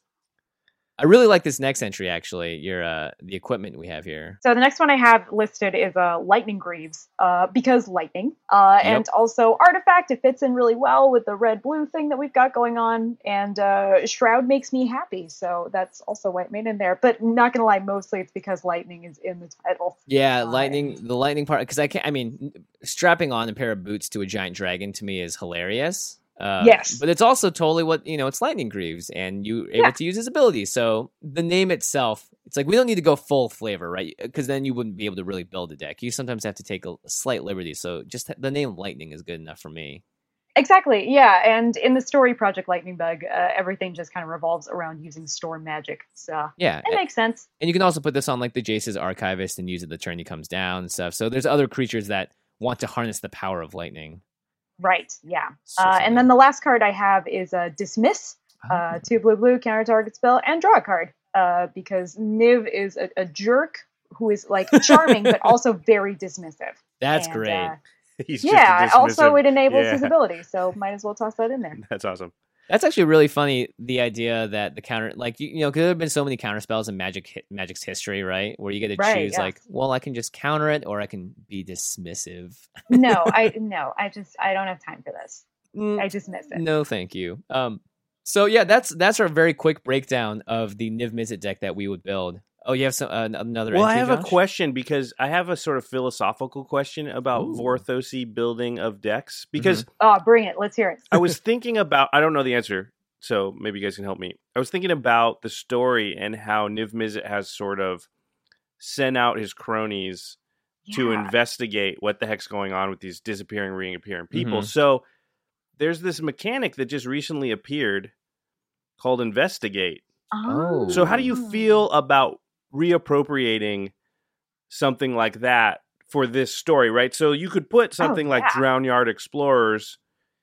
[SPEAKER 2] I really like this next entry, actually. The equipment we have here.
[SPEAKER 4] So the next one I have listed is Lightning Greaves, because lightning. And also Artifact, it fits in really well with the red-blue thing that we've got going on. And Shroud makes me happy, so that's also why I made in there. But not going to lie, mostly it's because lightning is in the title.
[SPEAKER 2] Yeah, the lightning part, because strapping on a pair of boots to a giant dragon to me is hilarious.
[SPEAKER 4] Yes,
[SPEAKER 2] but it's also totally what it's Lightning Greaves, and you're able to use his ability. So the name itself, it's like we don't need to go full flavor, right? Because then you wouldn't be able to really build a deck. You sometimes have to take a slight liberty. So just the name Lightning is good enough for me.
[SPEAKER 4] Exactly, yeah. And in the story Project Lightning Bug, everything just kind of revolves around using storm magic. So
[SPEAKER 2] yeah,
[SPEAKER 4] it makes sense.
[SPEAKER 2] And you can also put this on like the Jace's Archivist and use it the turn he comes down and stuff. So there's other creatures that want to harness the power of lightning.
[SPEAKER 4] Right, yeah. And then the last card I have is Dismiss. 2 blue, counter target spell, and draw a card. Because Niv is a jerk who is like charming, but also very dismissive.
[SPEAKER 2] That's great.
[SPEAKER 4] Also it enables his ability, so might as well toss that in there.
[SPEAKER 3] That's awesome.
[SPEAKER 2] That's actually really funny. The idea that the counter, like you know, because there have been so many counter spells in Magic's history, right? Where you get to choose, like, well, I can just counter it, or I can be dismissive.
[SPEAKER 4] I don't have time for this. I dismiss it.
[SPEAKER 2] No, thank you. So yeah, that's our very quick breakdown of the Niv Mizzet deck that we would build. Oh, you have another.
[SPEAKER 3] Well,
[SPEAKER 2] entry,
[SPEAKER 3] I have
[SPEAKER 2] Josh?
[SPEAKER 3] a question because I have a sort of philosophical question about Vorthosy building of decks. Because
[SPEAKER 4] bring it. Let's hear it.
[SPEAKER 3] I was thinking about. I don't know the answer, so maybe you guys can help me. I was thinking about the story and how Niv Mizzet has sort of sent out his cronies to investigate what the heck's going on with these disappearing, reappearing people. Mm-hmm. So there's this mechanic that just recently appeared called Investigate.
[SPEAKER 2] Oh.
[SPEAKER 3] So how do you feel about reappropriating something like that for this story, right? So you could put something like Drownyard Explorers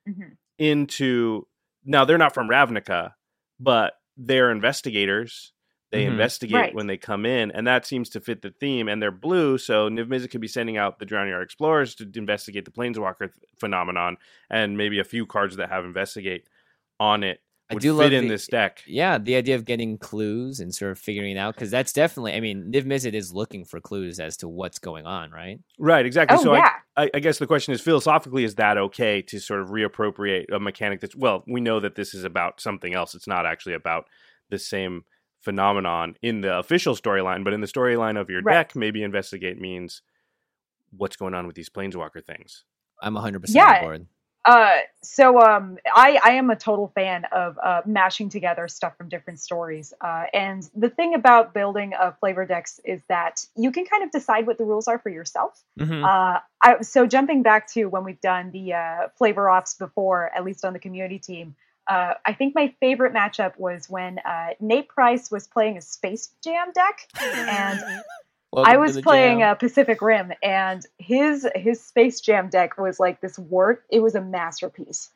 [SPEAKER 3] into... Now, they're not from Ravnica, but they're investigators. They investigate when they come in, and that seems to fit the theme. And they're blue, so Niv Mizzet could be sending out the Drownyard Explorers to investigate the Planeswalker phenomenon, and maybe a few cards that have Investigate on it would fit in this deck.
[SPEAKER 2] Yeah, the idea of getting clues and sort of figuring it out, because that's definitely, I mean, Niv Mizzet is looking for clues as to what's going on, right?
[SPEAKER 3] Right, exactly. I guess the question is, philosophically, is that okay to sort of reappropriate a mechanic that's, well, we know that this is about something else. It's not actually about the same phenomenon in the official storyline, but in the storyline of your deck, maybe Investigate means what's going on with these Planeswalker things.
[SPEAKER 2] I'm 100% on board.
[SPEAKER 4] I am a total fan of mashing together stuff from different stories. And the thing about building flavor decks is that you can kind of decide what the rules are for yourself. So jumping back to when we've done the flavor offs before, at least on the community team, I think my favorite matchup was when Nate Price was playing a Space Jam deck, and I was playing Pacific Rim, and his Space Jam deck was like this work. It was a masterpiece.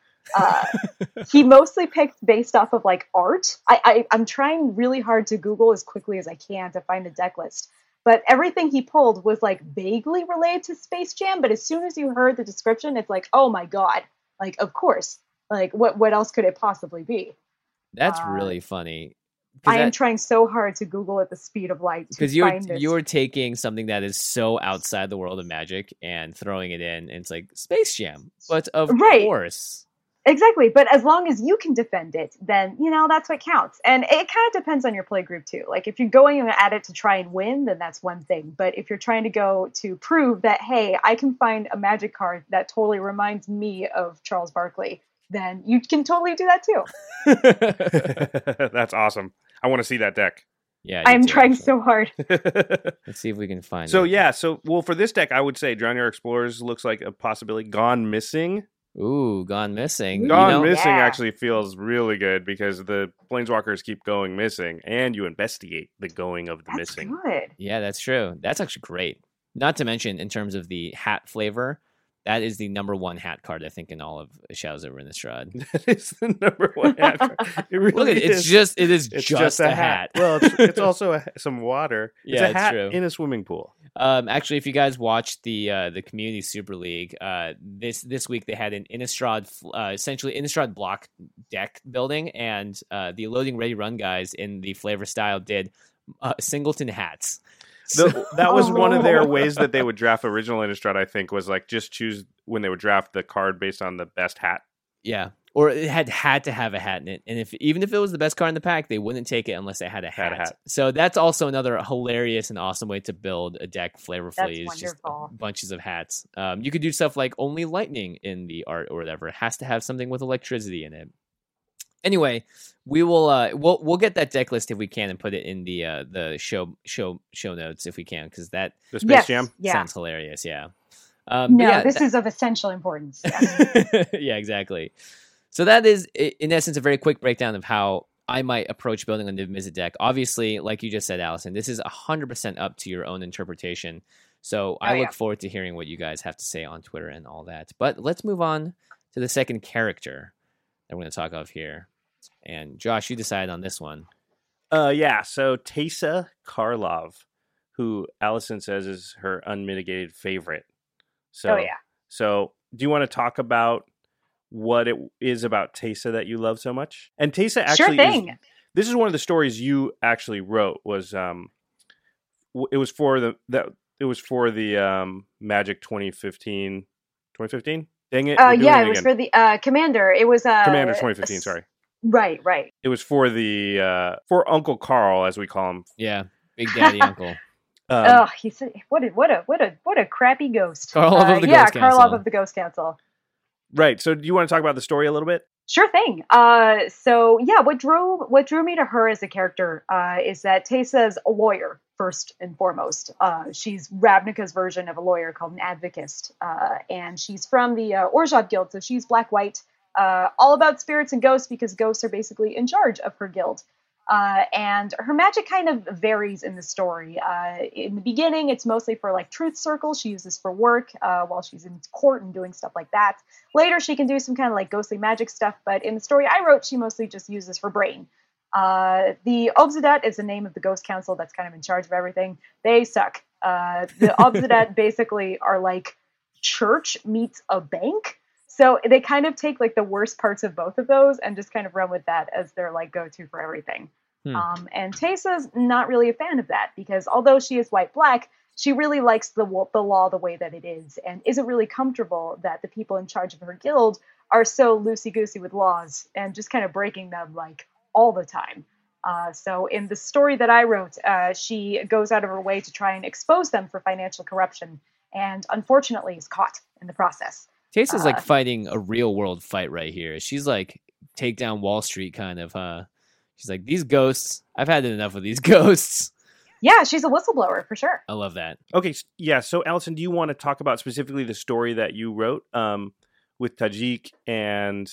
[SPEAKER 4] He mostly picked based off of like art. I'm trying really hard to Google as quickly as I can to find a deck list, but everything he pulled was like vaguely related to Space Jam. But as soon as you heard the description, it's like, oh my god, like of course. Like, what else could it possibly be?
[SPEAKER 2] That's really funny.
[SPEAKER 4] I am trying so hard to Google at the speed of light to find this.
[SPEAKER 2] You're taking something that is so outside the world of Magic and throwing it in, and it's like Space Jam. But of course.
[SPEAKER 4] Exactly. But as long as you can defend it, then, that's what counts. And it kind of depends on your play group, too. Like, if you're going at it to try and win, then that's one thing. But if you're trying to go to prove that, hey, I can find a Magic card that totally reminds me of Charles Barkley, then you can totally do that
[SPEAKER 3] too. That's awesome. I want to see that deck.
[SPEAKER 2] Yeah,
[SPEAKER 4] I'm trying so hard.
[SPEAKER 2] Let's see if we can find
[SPEAKER 3] it. So for this deck, I would say Drownyard Explorers looks like a possibility. Gone Missing.
[SPEAKER 2] Ooh, Gone Missing.
[SPEAKER 3] Gone Missing actually feels really good because the Planeswalkers keep going missing, and you investigate the going of the missing.
[SPEAKER 4] Good.
[SPEAKER 2] Yeah, that's true. That's actually great. Not to mention, in terms of the hat flavor, that is the number one hat card, I think, in all of Shadows over Innistrad.
[SPEAKER 3] That is the number one hat card. It really
[SPEAKER 2] is. It is just a hat.
[SPEAKER 3] Well, it's also some water. It's a hat
[SPEAKER 2] true.
[SPEAKER 3] In a swimming pool.
[SPEAKER 2] Actually, if you guys watched the Community Super League, this week they had an Innistrad, essentially Innistrad block deck building, and the Loading Ready Run guys in the flavor style did singleton hats.
[SPEAKER 3] That was one of their ways that they would draft original Innistrad, I think, was like just choose when they would draft the card based on the best hat.
[SPEAKER 2] Yeah. Or it had to have a hat in it. And even if it was the best card in the pack, they wouldn't take it unless it had a hat. So that's also another hilarious and awesome way to build a deck flavorfully.
[SPEAKER 4] That's
[SPEAKER 2] just
[SPEAKER 4] wonderful.
[SPEAKER 2] Bunches of hats. You could do stuff like only lightning in the art or whatever. It has to have something with electricity in it. Anyway, we'll get that deck list if we can and put it in the show notes if we can, because that
[SPEAKER 3] the Space Jam
[SPEAKER 2] sounds hilarious. Yeah.
[SPEAKER 4] This is of essential importance.
[SPEAKER 2] Yeah, exactly. So that is, in essence, a very quick breakdown of how I might approach building a Niv Mizzet deck. Obviously, like you just said, Allison, this is 100% up to your own interpretation. So I look forward to hearing what you guys have to say on Twitter and all that. But let's move on to the second character that we're going to talk of here. And Josh, you decided on this one.
[SPEAKER 3] So Teysa Karlov, who Allison says is her unmitigated favorite. So do you want to talk about what it is about Teysa that you love so much? And Teysa actually, this is one of the stories you actually wrote. Was it was for the Magic 2015? Dang it!
[SPEAKER 4] It was for the Commander. It was
[SPEAKER 3] Commander 2015. Sorry.
[SPEAKER 4] Right.
[SPEAKER 3] It was for the for Uncle Carl, as we call him.
[SPEAKER 2] Yeah, Big Daddy Uncle.
[SPEAKER 4] He said, "What a crappy ghost."
[SPEAKER 2] Karlov of the Ghost Council.
[SPEAKER 4] Karlov of the Ghost Council.
[SPEAKER 3] Right. So, do you want to talk about the story a little bit?
[SPEAKER 4] Sure thing. What drew me to her as a character is that Teysa's a lawyer first and foremost. She's Ravnica's version of a lawyer called an advocist, and she's from the Orzhov Guild, so she's black-white, all about spirits and ghosts because ghosts are basically in charge of her guild. And her magic kind of varies in the story. In the beginning, it's mostly for like truth circles. She uses for work while she's in court and doing stuff like that. Later, she can do some kind of like ghostly magic stuff. But in the story I wrote, she mostly just uses for brain. The Obzedat is the name of the Ghost Council that's kind of in charge of everything. They suck. The Obzedat basically are like church meets a bank. So they kind of take like the worst parts of both of those and just kind of run with that as their like go-to for everything. And Teysa's not really a fan of that because although she is white-black, she really likes the law the way that it is and isn't really comfortable that the people in charge of her guild are so loosey-goosey with laws and just kind of breaking them like all the time. So in the story that I wrote, she goes out of her way to try and expose them for financial corruption and unfortunately is caught in the process.
[SPEAKER 2] Teysa's like fighting a real world fight right here. She's like take down Wall Street kind of, huh? She's like, these ghosts, I've had enough of these ghosts.
[SPEAKER 4] Yeah, she's a whistleblower for sure.
[SPEAKER 2] I love that.
[SPEAKER 3] Okay, yeah. So Allison, do you want to talk about specifically the story that you wrote with Tajik and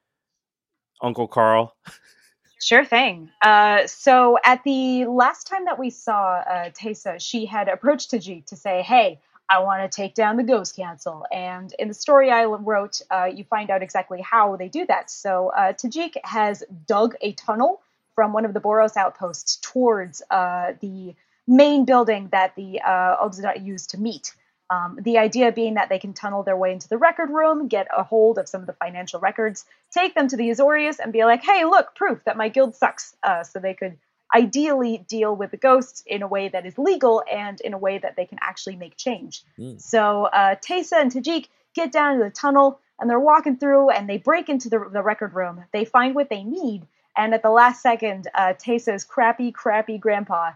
[SPEAKER 3] Uncle Carl?
[SPEAKER 4] Sure thing. So at the last time that we saw Teysa, she had approached Tajik to say, hey, I want to take down the Ghost Council. And in the story I wrote, you find out exactly how they do that. So Tajik has dug a tunnel from one of the Boros outposts towards the main building that the Obzedat used to meet. The idea being that they can tunnel their way into the record room, get a hold of some of the financial records, take them to the Azorius and be like, hey, look, proof that my guild sucks. So they could ideally deal with the ghosts in a way that is legal and in a way that they can actually make change. So Teysa and Tajik get down to the tunnel and they're walking through and they break into the record room. They find what they need. And at the last second, Teysa's crappy grandpa,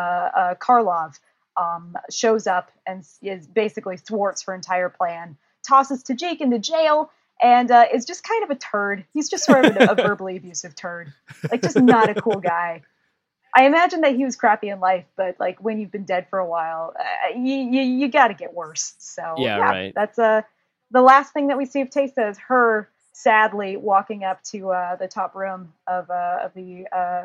[SPEAKER 4] Karlov, shows up and is basically thwarts her entire plan, tosses Tajik into jail, and is just kind of a turd. He's just sort of a verbally abusive turd. Like, just not a cool guy. I imagine that he was crappy in life, but like when you've been dead for a while, you got to get worse. So
[SPEAKER 2] yeah, right.
[SPEAKER 4] That's the last thing that we see of Teysa is her sadly walking up to the top room of the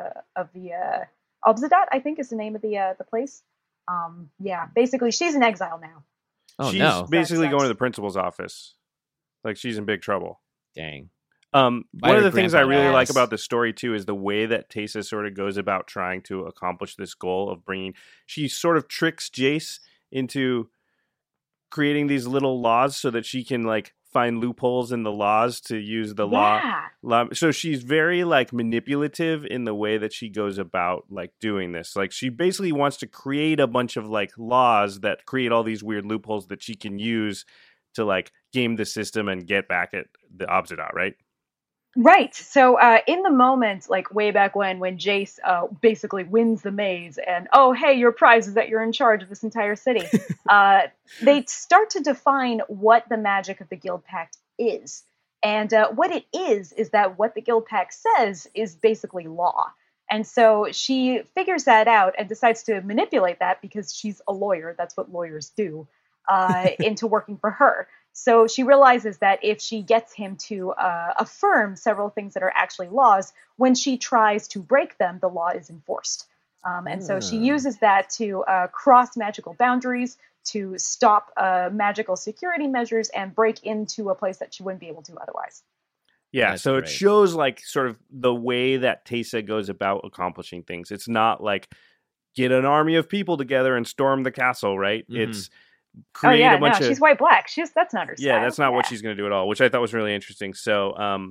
[SPEAKER 4] Obzedat, I think is the name of the place. Basically she's in exile now.
[SPEAKER 2] Oh,
[SPEAKER 3] she's
[SPEAKER 2] no.
[SPEAKER 3] basically going to the principal's office. Like she's in big trouble.
[SPEAKER 2] Dang.
[SPEAKER 3] One of the things I really like about this story too is the way that Teysa sort of goes about trying to accomplish this goal of bringing. She sort of tricks Jace into creating these little laws so that she can like find loopholes in the laws to use the law. So she's very like manipulative in the way that she goes about like doing this. Like she basically wants to create a bunch of like laws that create all these weird loopholes that she can use to like game the system and get back at the Obzedat, right?
[SPEAKER 4] Right. So in the moment, like way back when Jace basically wins the maze and, oh, hey, your prize is that you're in charge of this entire city, they start to define what the magic of the Guild Pact is. And what it is that what the Guild Pact says is basically law. And so she figures that out and decides to manipulate that because she's a lawyer. That's what lawyers do. into working for her. So she realizes that if she gets him to affirm several things that are actually laws, when she tries to break them, the law is enforced. And so she uses that to cross magical boundaries, to stop magical security measures, and break into a place that she wouldn't be able to otherwise.
[SPEAKER 3] Yeah,
[SPEAKER 2] That's
[SPEAKER 3] so
[SPEAKER 2] great.
[SPEAKER 3] It shows like sort of the way that Teysa goes about accomplishing things. It's not like get an army of people together and storm the castle, right?
[SPEAKER 2] Mm-hmm.
[SPEAKER 3] It's create a bunch of...
[SPEAKER 4] she's white black. That's not her style.
[SPEAKER 3] Yeah, that's not what she's going to do at all, which I thought was really interesting. So,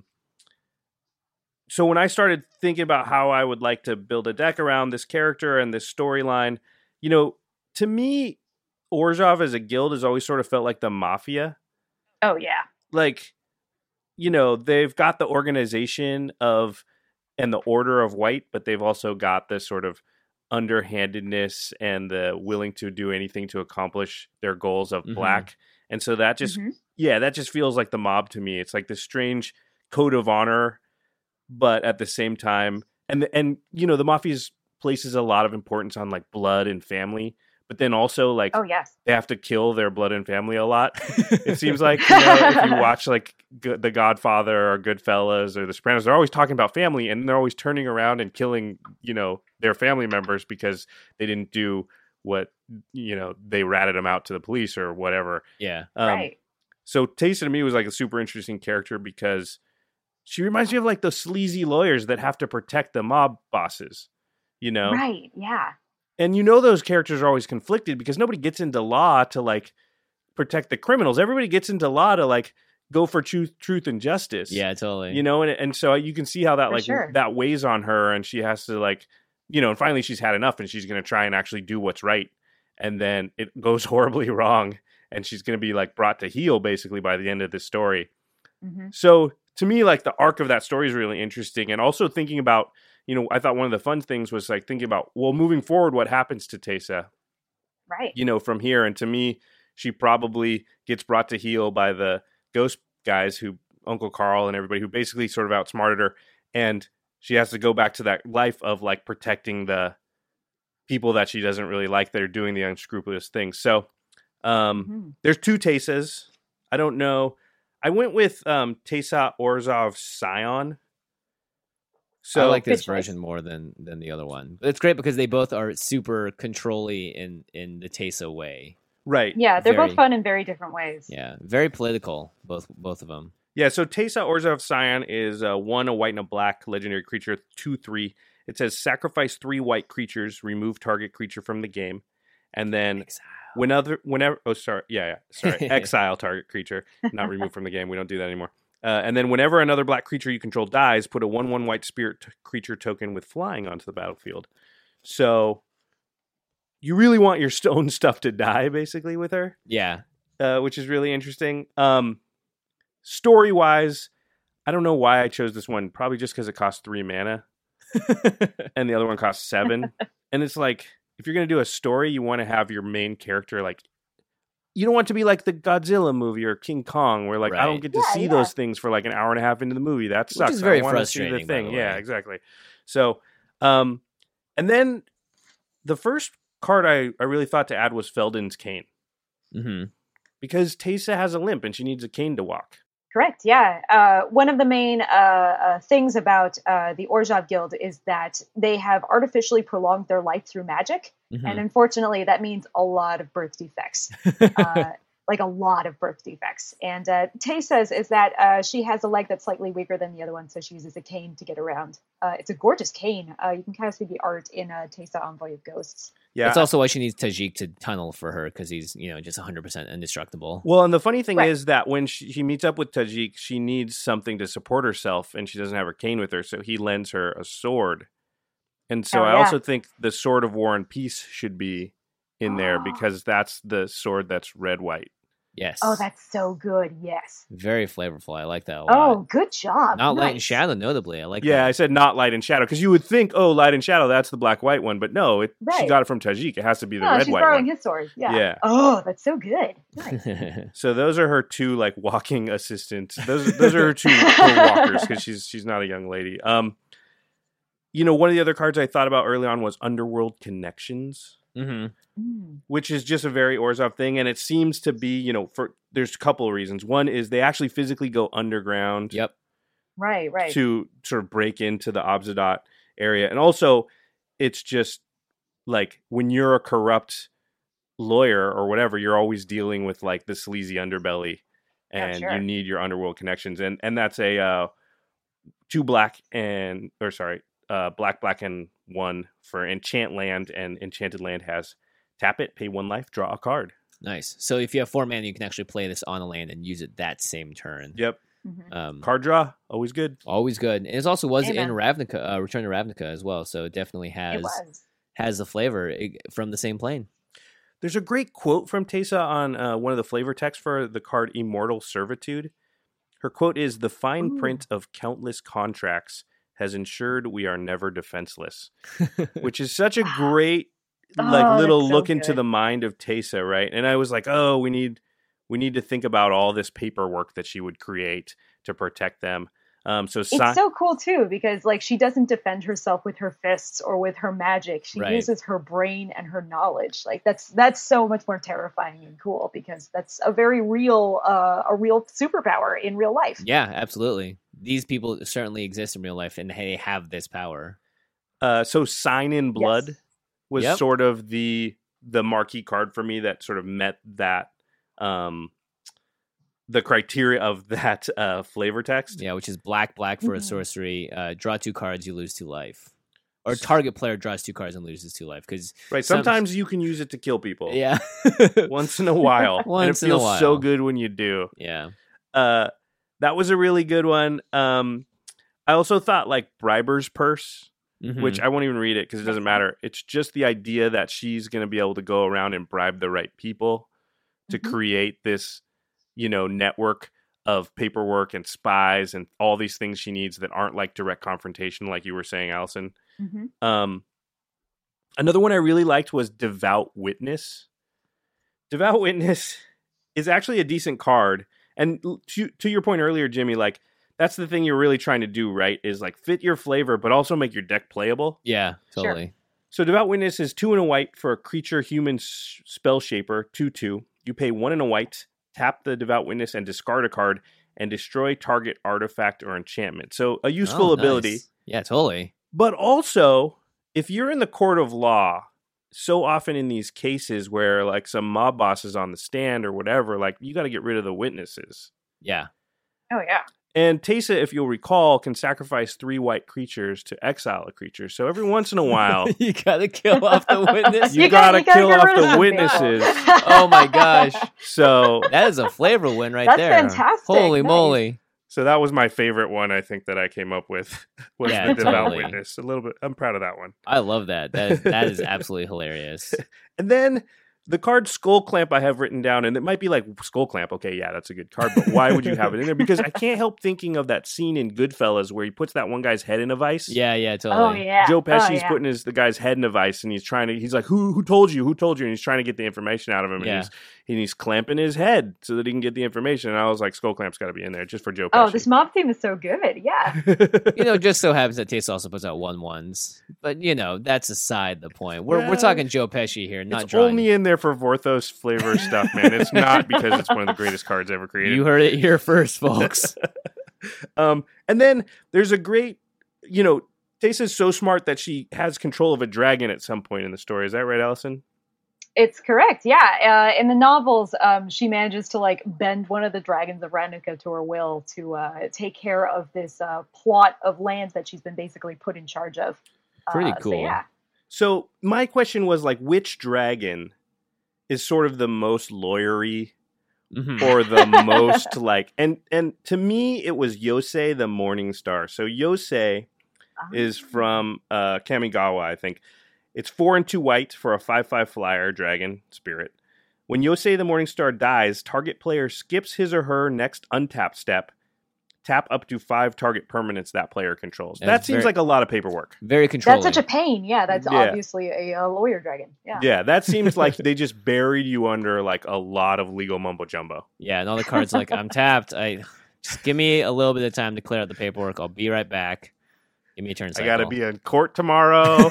[SPEAKER 3] so when I started thinking about how I would like to build a deck around this character and this storyline, you know, to me, Orzhov as a guild has always sort of felt like the mafia.
[SPEAKER 4] Oh, yeah.
[SPEAKER 3] Like, you know, they've got the organization of and the order of white, but they've also got this sort of underhandedness and the willing to do anything to accomplish their goals of black. And so that just, that just feels like the mob to me. It's like this strange code of honor, but at the same time, and you know, the mafia places a lot of importance on like blood and family, but then also like, they have to kill their blood and family a lot. It seems like, you know, if you watch like The Godfather or Goodfellas or The Sopranos, they're always talking about family and they're always turning around and killing, you know, their family members because they didn't do what, you know, they ratted them out to the police or whatever.
[SPEAKER 2] Yeah.
[SPEAKER 4] Right.
[SPEAKER 3] So Teysa to me was like a super interesting character because she reminds me of like the sleazy lawyers that have to protect the mob bosses, you know?
[SPEAKER 4] Right. Yeah.
[SPEAKER 3] And you know those characters are always conflicted because nobody gets into law to like protect the criminals. Everybody gets into law to like go for truth and justice.
[SPEAKER 2] Yeah, totally.
[SPEAKER 3] You know, and so you can see how that that weighs on her, and she has to like, you know, and finally she's had enough and she's going to try and actually do what's right. And then it goes horribly wrong and she's going to be like brought to heel basically by the end of this story. So to me, like the arc of that story is really interesting. And also thinking about, you know, I thought one of the fun things was like thinking about, well, moving forward, what happens to Teysa?
[SPEAKER 4] Right.
[SPEAKER 3] You know, from here. And to me, she probably gets brought to heel by the ghost guys who, Uncle Carl and everybody who basically sort of outsmarted her. And she has to go back to that life of like protecting the people that she doesn't really like that are doing the unscrupulous things. So there's two Teysas. I don't know. I went with Teysa Orzhov Scion.
[SPEAKER 2] So I like this version more than the other one. It's great because they both are super control-y in the Teysa way.
[SPEAKER 3] Right.
[SPEAKER 4] Yeah, they're both fun in very different ways.
[SPEAKER 2] Yeah, very political, both of them.
[SPEAKER 3] Yeah, so Teysa Orzhov Scion is 1, a white and a black legendary creature, 2/3. It says sacrifice 3 white creatures, remove target creature from the game, and then exile target creature, not remove from the game. We don't do that anymore. And then whenever another black creature you control dies, put a 1/1 white spirit creature token with flying onto the battlefield. So you really want your stone stuff to die, basically, with her.
[SPEAKER 2] Yeah.
[SPEAKER 3] Which is really interesting. Story-wise, I don't know why I chose this one. Probably just because it costs 3 mana. And the other one costs 7. And it's like, if you're going to do a story, you want to have your main character, like, you don't want it to be like the Godzilla movie or King Kong, where like I don't get to see those things for like an hour and a half into the movie. That sucks.
[SPEAKER 2] Which is very frustrating.
[SPEAKER 3] The thing. Yeah, exactly. So, and then the first card I really thought to add was Felden's Cane. Because Teysa has a limp and she needs a cane to walk.
[SPEAKER 4] Correct. Yeah. One of the main things about the Orzhov Guild is that they have artificially prolonged their life through magic. And unfortunately, that means a lot of birth defects, like a lot of birth defects. And Teysa's is that she has a leg that's slightly weaker than the other one, so she uses a cane to get around. It's a gorgeous cane. You can kind of see the art in Teysa Envoy of Ghosts.
[SPEAKER 2] Yeah, that's also why she needs Tajik to tunnel for her, because he's, you know, just 100% indestructible.
[SPEAKER 3] Well, and the funny thing is that when she meets up with Tajik, she needs something to support herself, and she doesn't have her cane with her, so he lends her a sword. And so I also think the Sword of War and Peace should be in there, because that's the sword that's red-white.
[SPEAKER 2] Yes.
[SPEAKER 4] Oh, that's so good. Yes.
[SPEAKER 2] Very flavorful. I like that a lot.
[SPEAKER 4] Oh, good job.
[SPEAKER 2] Not Light and Shadow, notably. I like that.
[SPEAKER 3] Yeah, I said not Light and Shadow, because you would think, oh, Light and Shadow, that's the black-white one. But no, she got it from Tajik. It has to be the red-white one.
[SPEAKER 4] She's borrowing his sword. Yeah. Oh, that's so good. Nice.
[SPEAKER 3] So those are her 2, like, walking assistants. Those are her 2 walkers, because she's not a young lady. You know, one of the other cards I thought about early on was Underworld Connections. which is just a very Orzhov thing. And it seems to be, there's a couple of reasons. One is they actually physically go underground.
[SPEAKER 2] Yep.
[SPEAKER 4] Right.
[SPEAKER 3] To sort of break into the Obzedat area. And also, it's just like when you're a corrupt lawyer or whatever, you're always dealing with like the sleazy underbelly, and you need your underworld connections. And that's a black, and one for Enchant Land, and Enchanted Land has tap it, pay 1 life, draw a card.
[SPEAKER 2] Nice. So if you have 4 mana, you can actually play this on a land and use it that same turn.
[SPEAKER 3] Yep. Card draw, always good.
[SPEAKER 2] Always good. And it also was in Ravnica, Return to Ravnica as well, so it definitely has the flavor from the same plane.
[SPEAKER 3] There's a great quote from Teysa on one of the flavor texts for the card Immortal Servitude. Her quote is, "The fine print of countless contracts has ensured we are never defenseless," which is such a great little look into the mind of Teysa, right? And I was like, oh, we need to think about all this paperwork that she would create to protect them. It's
[SPEAKER 4] so cool too, because like she doesn't defend herself with her fists or with her magic. She uses her brain and her knowledge. Like that's so much more terrifying and cool, because that's a very real superpower in real life.
[SPEAKER 2] Yeah, absolutely. These people certainly exist in real life, and they have this power.
[SPEAKER 3] So Sign in Blood was sort of the marquee card for me that sort of met that the criteria of that flavor text.
[SPEAKER 2] Yeah, which is black for a sorcery. Draw 2 cards, you lose 2 life. Or target player draws 2 cards and loses 2 life.
[SPEAKER 3] Sometimes you can use it to kill people.
[SPEAKER 2] Yeah.
[SPEAKER 3] Once in a while. And it feels so good when you do.
[SPEAKER 2] Yeah.
[SPEAKER 3] That was a really good one. I also thought like Briber's Purse, which I won't even read it because it doesn't matter. It's just the idea that she's going to be able to go around and bribe the right people to create this, network of paperwork and spies and all these things she needs that aren't like direct confrontation, like you were saying, Allison. Another one I really liked was Devout Witness. Devout Witness is actually a decent card. And to your point earlier, Jimmy, like that's the thing you're really trying to do, right? Is like fit your flavor, but also make your deck playable.
[SPEAKER 2] Yeah, totally.
[SPEAKER 3] Sure. So Devout Witness is 2 and a white for a creature human spell shaper, 2/2. You pay 1 and a white, tap the Devout Witness and discard a card, and destroy target artifact or enchantment. So a useful ability.
[SPEAKER 2] Nice. Yeah, totally.
[SPEAKER 3] But also, if you're in the court of law, so often in these cases where like some mob boss is on the stand or whatever, like you got to get rid of the witnesses.
[SPEAKER 2] Yeah.
[SPEAKER 4] Oh, yeah.
[SPEAKER 3] And Teysa, if you'll recall, can sacrifice 3 white creatures to exile a creature. So every once in a while,
[SPEAKER 2] you gotta kill off the witnesses.
[SPEAKER 3] You gotta kill off the witnesses.
[SPEAKER 2] Oh my gosh!
[SPEAKER 3] So
[SPEAKER 2] that is a flavor win right there.
[SPEAKER 4] That's fantastic.
[SPEAKER 2] Holy moly!
[SPEAKER 3] So that was my favorite one. I think that I came up with was the Devout Witness. A little bit. I'm proud of that one.
[SPEAKER 2] I love that. That is absolutely hilarious.
[SPEAKER 3] And then the card Skull Clamp I have written down, and it might be like Skull Clamp. Okay, yeah, that's a good card, but why would you have it in there? Because I can't help thinking of that scene in Goodfellas where he puts that one guy's head in a vice.
[SPEAKER 2] Yeah, totally.
[SPEAKER 4] Oh, yeah.
[SPEAKER 3] Joe Pesci's putting the guy's head in a vice, and he's like, who told you? Who told you? And he's trying to get the information out of him, and he's clamping his head so that he can get the information. And I was like, Skull Clamp's got to be in there just for Joe Pesci.
[SPEAKER 4] Oh, this mob theme is so good. Yeah.
[SPEAKER 2] Just so happens that Teysa also puts out 1/1s, but that's aside the point. We're talking Joe Pesci here, not
[SPEAKER 3] it's only in there for Vorthos flavor stuff, man. It's not because it's one of the greatest cards ever created.
[SPEAKER 2] You heard it here first, folks.
[SPEAKER 3] And then there's a great, Teysa's so smart that she has control of a dragon at some point in the story. Is that right, Allison?
[SPEAKER 4] It's correct. Yeah. In the novels, she manages to like bend one of the dragons of Ravnica to her will to take care of this plot of lands that she's been basically put in charge of.
[SPEAKER 2] Pretty cool.
[SPEAKER 3] So my question was like, which dragon is sort of the most lawyery or the most like, and to me, it was Yosei the Morning Star. So Yosei is from Kamigawa, I think. It's 4 and 2 white for a 5/5 flyer dragon spirit. When Yosei the Morning Star dies, target player skips his or her next untap step. Tap up to 5 target permanents that player controls. That seems like a lot of paperwork.
[SPEAKER 2] Very controlling.
[SPEAKER 4] That's such a pain. Yeah, that's obviously a lawyer dragon.
[SPEAKER 3] Yeah, that seems like they just buried you under like a lot of legal mumbo jumbo.
[SPEAKER 2] Yeah, and all the cards like, I'm tapped. Just give me a little bit of time to clear out the paperwork. I'll be right back. Give me a turn cycle.
[SPEAKER 3] I got to be in court tomorrow.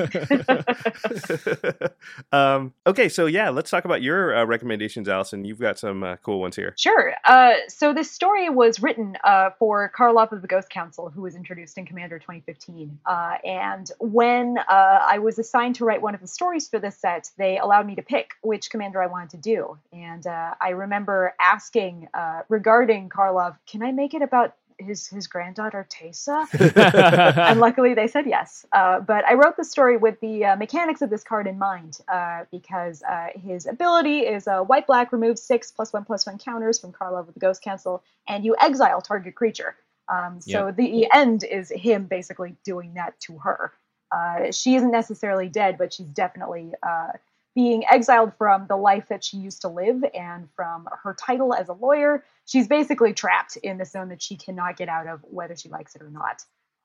[SPEAKER 3] Okay, so let's talk about your recommendations, Allison. You've got some cool ones here.
[SPEAKER 4] Sure. So this story was written for Karlov of the Ghost Council, who was introduced in Commander 2015. And when I was assigned to write one of the stories for this set, they allowed me to pick which commander I wanted to do. And I remember asking regarding Karlov, can I make it about his granddaughter Teysa? And luckily they said yes. But I wrote the story with the mechanics of this card in mind, because his ability is white-black, remove 6 +1/+1 counters from Karlov with the Ghost Council, and you exile target creature. So the end is him basically doing that to her. She isn't necessarily dead, but she's definitely being exiled from the life that she used to live and from her title as a lawyer. She's basically trapped in the zone that she cannot get out of, whether she likes it or not.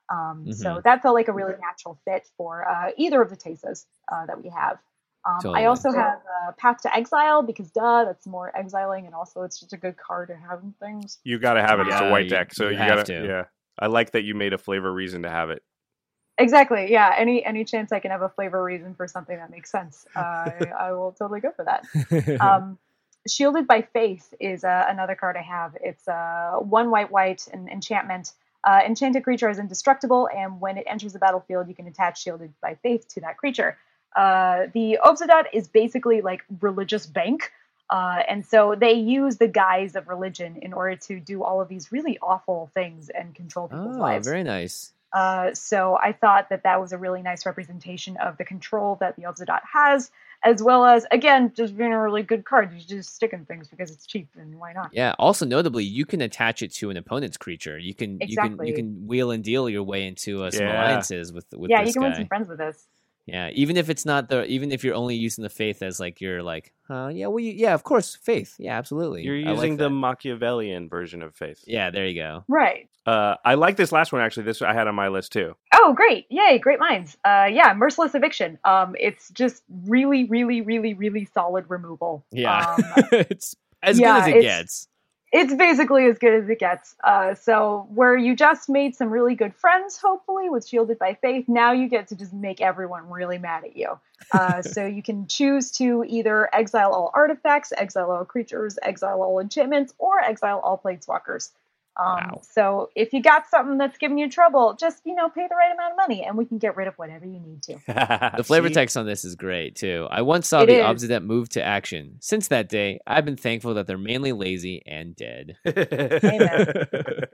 [SPEAKER 4] So that felt like a really natural fit for either of the Teysas that we have. Totally. I also have Path to Exile, because that's more exiling, and also it's just a good card to have in things.
[SPEAKER 3] You got to have it. It's a white deck, so you got to. Yeah, I like that you made a flavor reason to have it.
[SPEAKER 4] Exactly. Yeah. Any chance I can have a flavor reason for something that makes sense, I will totally go for that. Shielded by Faith is another card I have. It's 1 white, an enchantment. Enchanted creature is indestructible, and when it enters the battlefield, you can attach Shielded by Faith to that creature. The Obzedat is basically like religious bank. And so they use the guise of religion in order to do all of these really awful things and control people's lives.
[SPEAKER 2] Very nice.
[SPEAKER 4] So I thought that was a really nice representation of the control that the Obzedat has, as well as, again, just being a really good card. You just stick in things because it's cheap, and why not?
[SPEAKER 2] Yeah. Also, notably, you can attach it to an opponent's creature. You can you can wheel and deal your way into some alliances with this guy.
[SPEAKER 4] You can win some friends with this.
[SPEAKER 2] Yeah, even if it's not even if you're only using the Faith as like you're like, of course, Faith. Yeah, absolutely.
[SPEAKER 3] You're using the Machiavellian version of Faith.
[SPEAKER 2] Yeah, there you go.
[SPEAKER 4] Right.
[SPEAKER 3] I like this last one, actually. This I had on my list too.
[SPEAKER 4] Oh, great. Yay, great minds. Merciless Eviction. It's just really, really, really, really solid removal.
[SPEAKER 2] Yeah. It's as good as it gets.
[SPEAKER 4] It's basically as good as it gets. So where you just made some really good friends, hopefully, with Shielded by Faith, now you get to just make everyone really mad at you. So you can choose to either exile all artifacts, exile all creatures, exile all enchantments, or exile all planeswalkers. Wow. So if you got something that's giving you trouble, just, pay the right amount of money and we can get rid of whatever you need to.
[SPEAKER 2] The flavor text on this is great too. I once saw the Obzedat move to action. Since that day, I've been thankful that they're mainly lazy and dead.
[SPEAKER 4] Amen.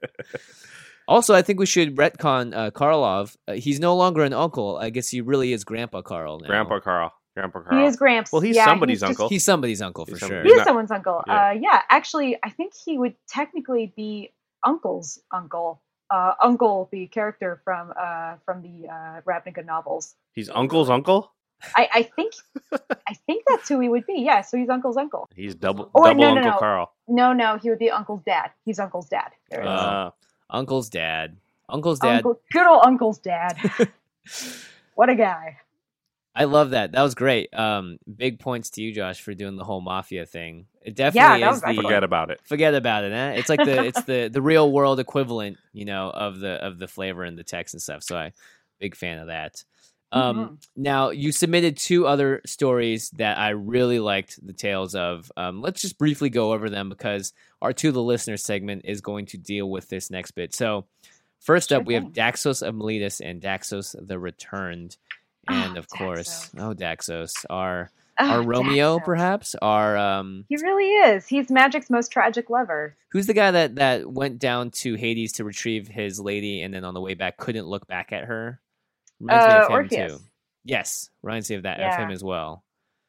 [SPEAKER 2] Also, I think we should retcon Karlov. He's no longer an uncle. I guess he really is Grandpa Karl now.
[SPEAKER 3] Grandpa Karl.
[SPEAKER 4] He is Gramps.
[SPEAKER 3] Well, he's somebody's uncle.
[SPEAKER 2] He's somebody's uncle for sure.
[SPEAKER 4] He is someone's uncle. Yeah. Actually, I think he would technically be Uncle's uncle. Uncle, the character from the Ravnica novels.
[SPEAKER 3] He's Uncle's uncle?
[SPEAKER 4] I think that's who he would be. Yeah, so he's Uncle's uncle.
[SPEAKER 3] He's double Uncle Karl.
[SPEAKER 4] No, he would be Uncle's dad. He's Uncle's dad. There it is.
[SPEAKER 2] Uncle's dad. Good
[SPEAKER 4] old Uncle's dad. What a guy.
[SPEAKER 2] I love that. That was great. Big points to you, Josh, for doing the whole mafia thing. It definitely is
[SPEAKER 3] forget about it.
[SPEAKER 2] Forget about it. Eh? It's like the real world equivalent, of the flavor and the text and stuff. So I'm big fan of that. Now you submitted 2 other stories that I really liked the tales of. Let's just briefly go over them because our To the Listener segment is going to deal with this next bit. So first up, we have Daxos of Miletus and Daxos the Returned. And of course, Daxos, our Romeo, Daxos. Perhaps
[SPEAKER 4] he really is. He's Magic's most tragic lover.
[SPEAKER 2] Who's the guy that went down to Hades to retrieve his lady, and then on the way back couldn't look back at her? Reminds me of him
[SPEAKER 4] Orpheus.
[SPEAKER 2] Too. Yes, reminds me of of him as well.